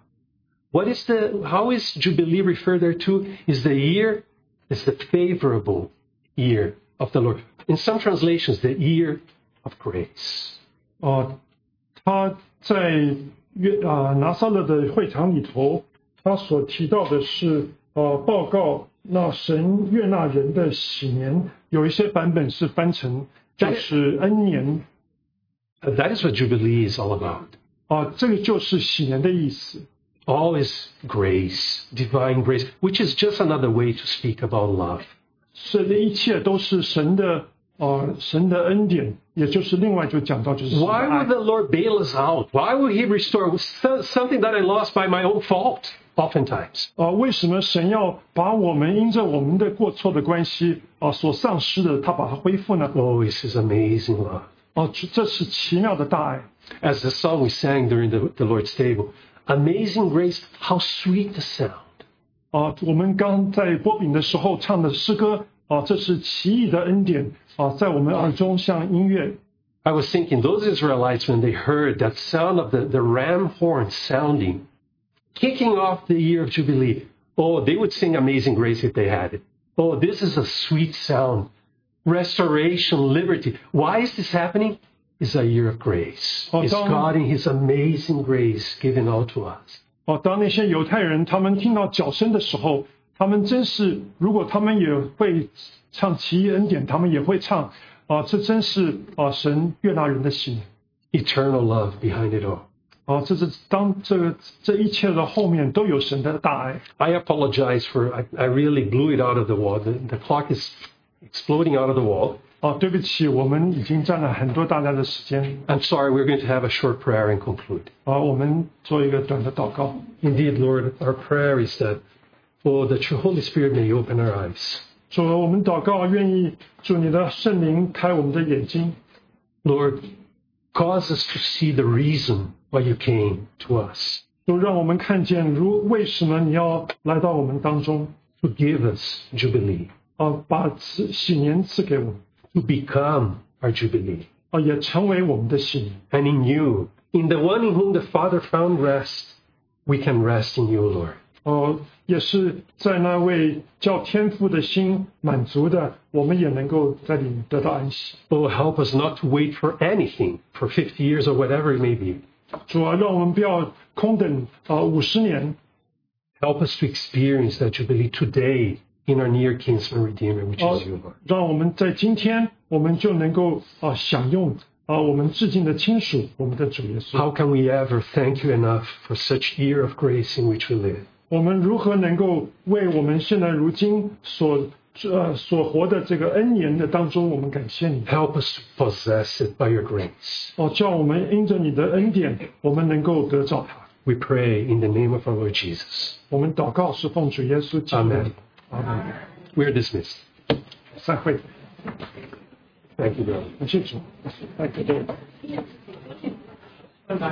Speaker 1: how is Jubilee referred there to? Is the favorable year of the Lord. In some translations, the year of grace.
Speaker 2: 他在拿撒勒的会堂里头，他所提到的是报告那神悦纳人的喜年，有一些版本是翻成就是恩年。
Speaker 1: That is what Jubilee is all about.
Speaker 2: 这个就是喜年的意思。
Speaker 1: All is grace, divine grace, which is just another way to speak about love.
Speaker 2: 这一切都是神的恩典，也就是另外就讲到就是神的
Speaker 1: Why
Speaker 2: 爱
Speaker 1: would the Lord bail us out? Why would He restore something that I lost by my own fault? Oftentimes.
Speaker 2: 为什么神要把我们因着我们的过错的关系所丧失的，他把它恢复呢？
Speaker 1: Oh, this is amazing love.
Speaker 2: 这是奇妙的大爱。
Speaker 1: As the song we sang during the Lord's table, amazing grace, how sweet the sound.
Speaker 2: 我们刚在播饼的时候唱的诗歌这是奇异的恩典在我们耳中像音乐。
Speaker 1: I was thinking, those Israelites, when they heard that sound of the ram horn sounding, kicking off the year of Jubilee, oh, they would sing Amazing Grace if they had it. Oh, this is a sweet sound. Restoration, liberty. Why is this happening? It's a year of grace. It's God in His amazing grace given out to us.
Speaker 2: 当那些犹太人他们听到角声的时候，他们真是，如果他们也会唱奇异恩典，他们也会唱这真是神悦纳人的心。
Speaker 1: Eternal love behind it all.
Speaker 2: 这是当这一切的后面都有神的大爱。
Speaker 1: I apologize for I really blew it out of the wall. The clock is exploding out of the wall.
Speaker 2: 对不起，我们已经占了很多大家的时间。
Speaker 1: I'm sorry. We're going to have a short prayer and conclude.
Speaker 2: 我们做一个短的祷告。
Speaker 1: Indeed, Lord, our prayer is that, that your Holy Spirit may open our eyes.
Speaker 2: 主，我们祷告，愿意主你的圣灵开我们的眼睛。
Speaker 1: Lord, cause us to see the reason why you came to us.
Speaker 2: 主，让我们看见为什么你要来到我们当中
Speaker 1: to give us Jubilee.
Speaker 2: 把喜年赐给我们
Speaker 1: to become our Jubilee.
Speaker 2: 也成为我们的喜年
Speaker 1: And in you, in the one in whom the Father found rest, we can rest in you, Lord.
Speaker 2: 也是在那位叫天父的心满足的，我们也能够在里面得到安息。
Speaker 1: Help us not to wait for anything for 50 years or whatever it may be.
Speaker 2: 主啊，让我们不要空等50年。
Speaker 1: Help us to experience that Jubilee today in our near kinsman Redeemer, which is you, Lord.
Speaker 2: 让我们在今天，我们就能够享用我们至近的亲属，我们的主耶稣。
Speaker 1: How can we ever thank you enough for such year of grace in which we live?
Speaker 2: 我们如何能够为我们现在如今所活的这个恩年的当中，我们感谢你。
Speaker 1: Help us to possess it by your grace.
Speaker 2: 叫我们因着你的恩典，我们能够得着它。
Speaker 1: We pray in the name of our Lord Jesus.
Speaker 2: 我们祷告是奉主耶稣基督。
Speaker 1: Amen.
Speaker 2: Amen.
Speaker 1: We are dismissed.
Speaker 2: 散会。
Speaker 1: Thank you, brother.
Speaker 2: 感谢主。Thank you, Lord.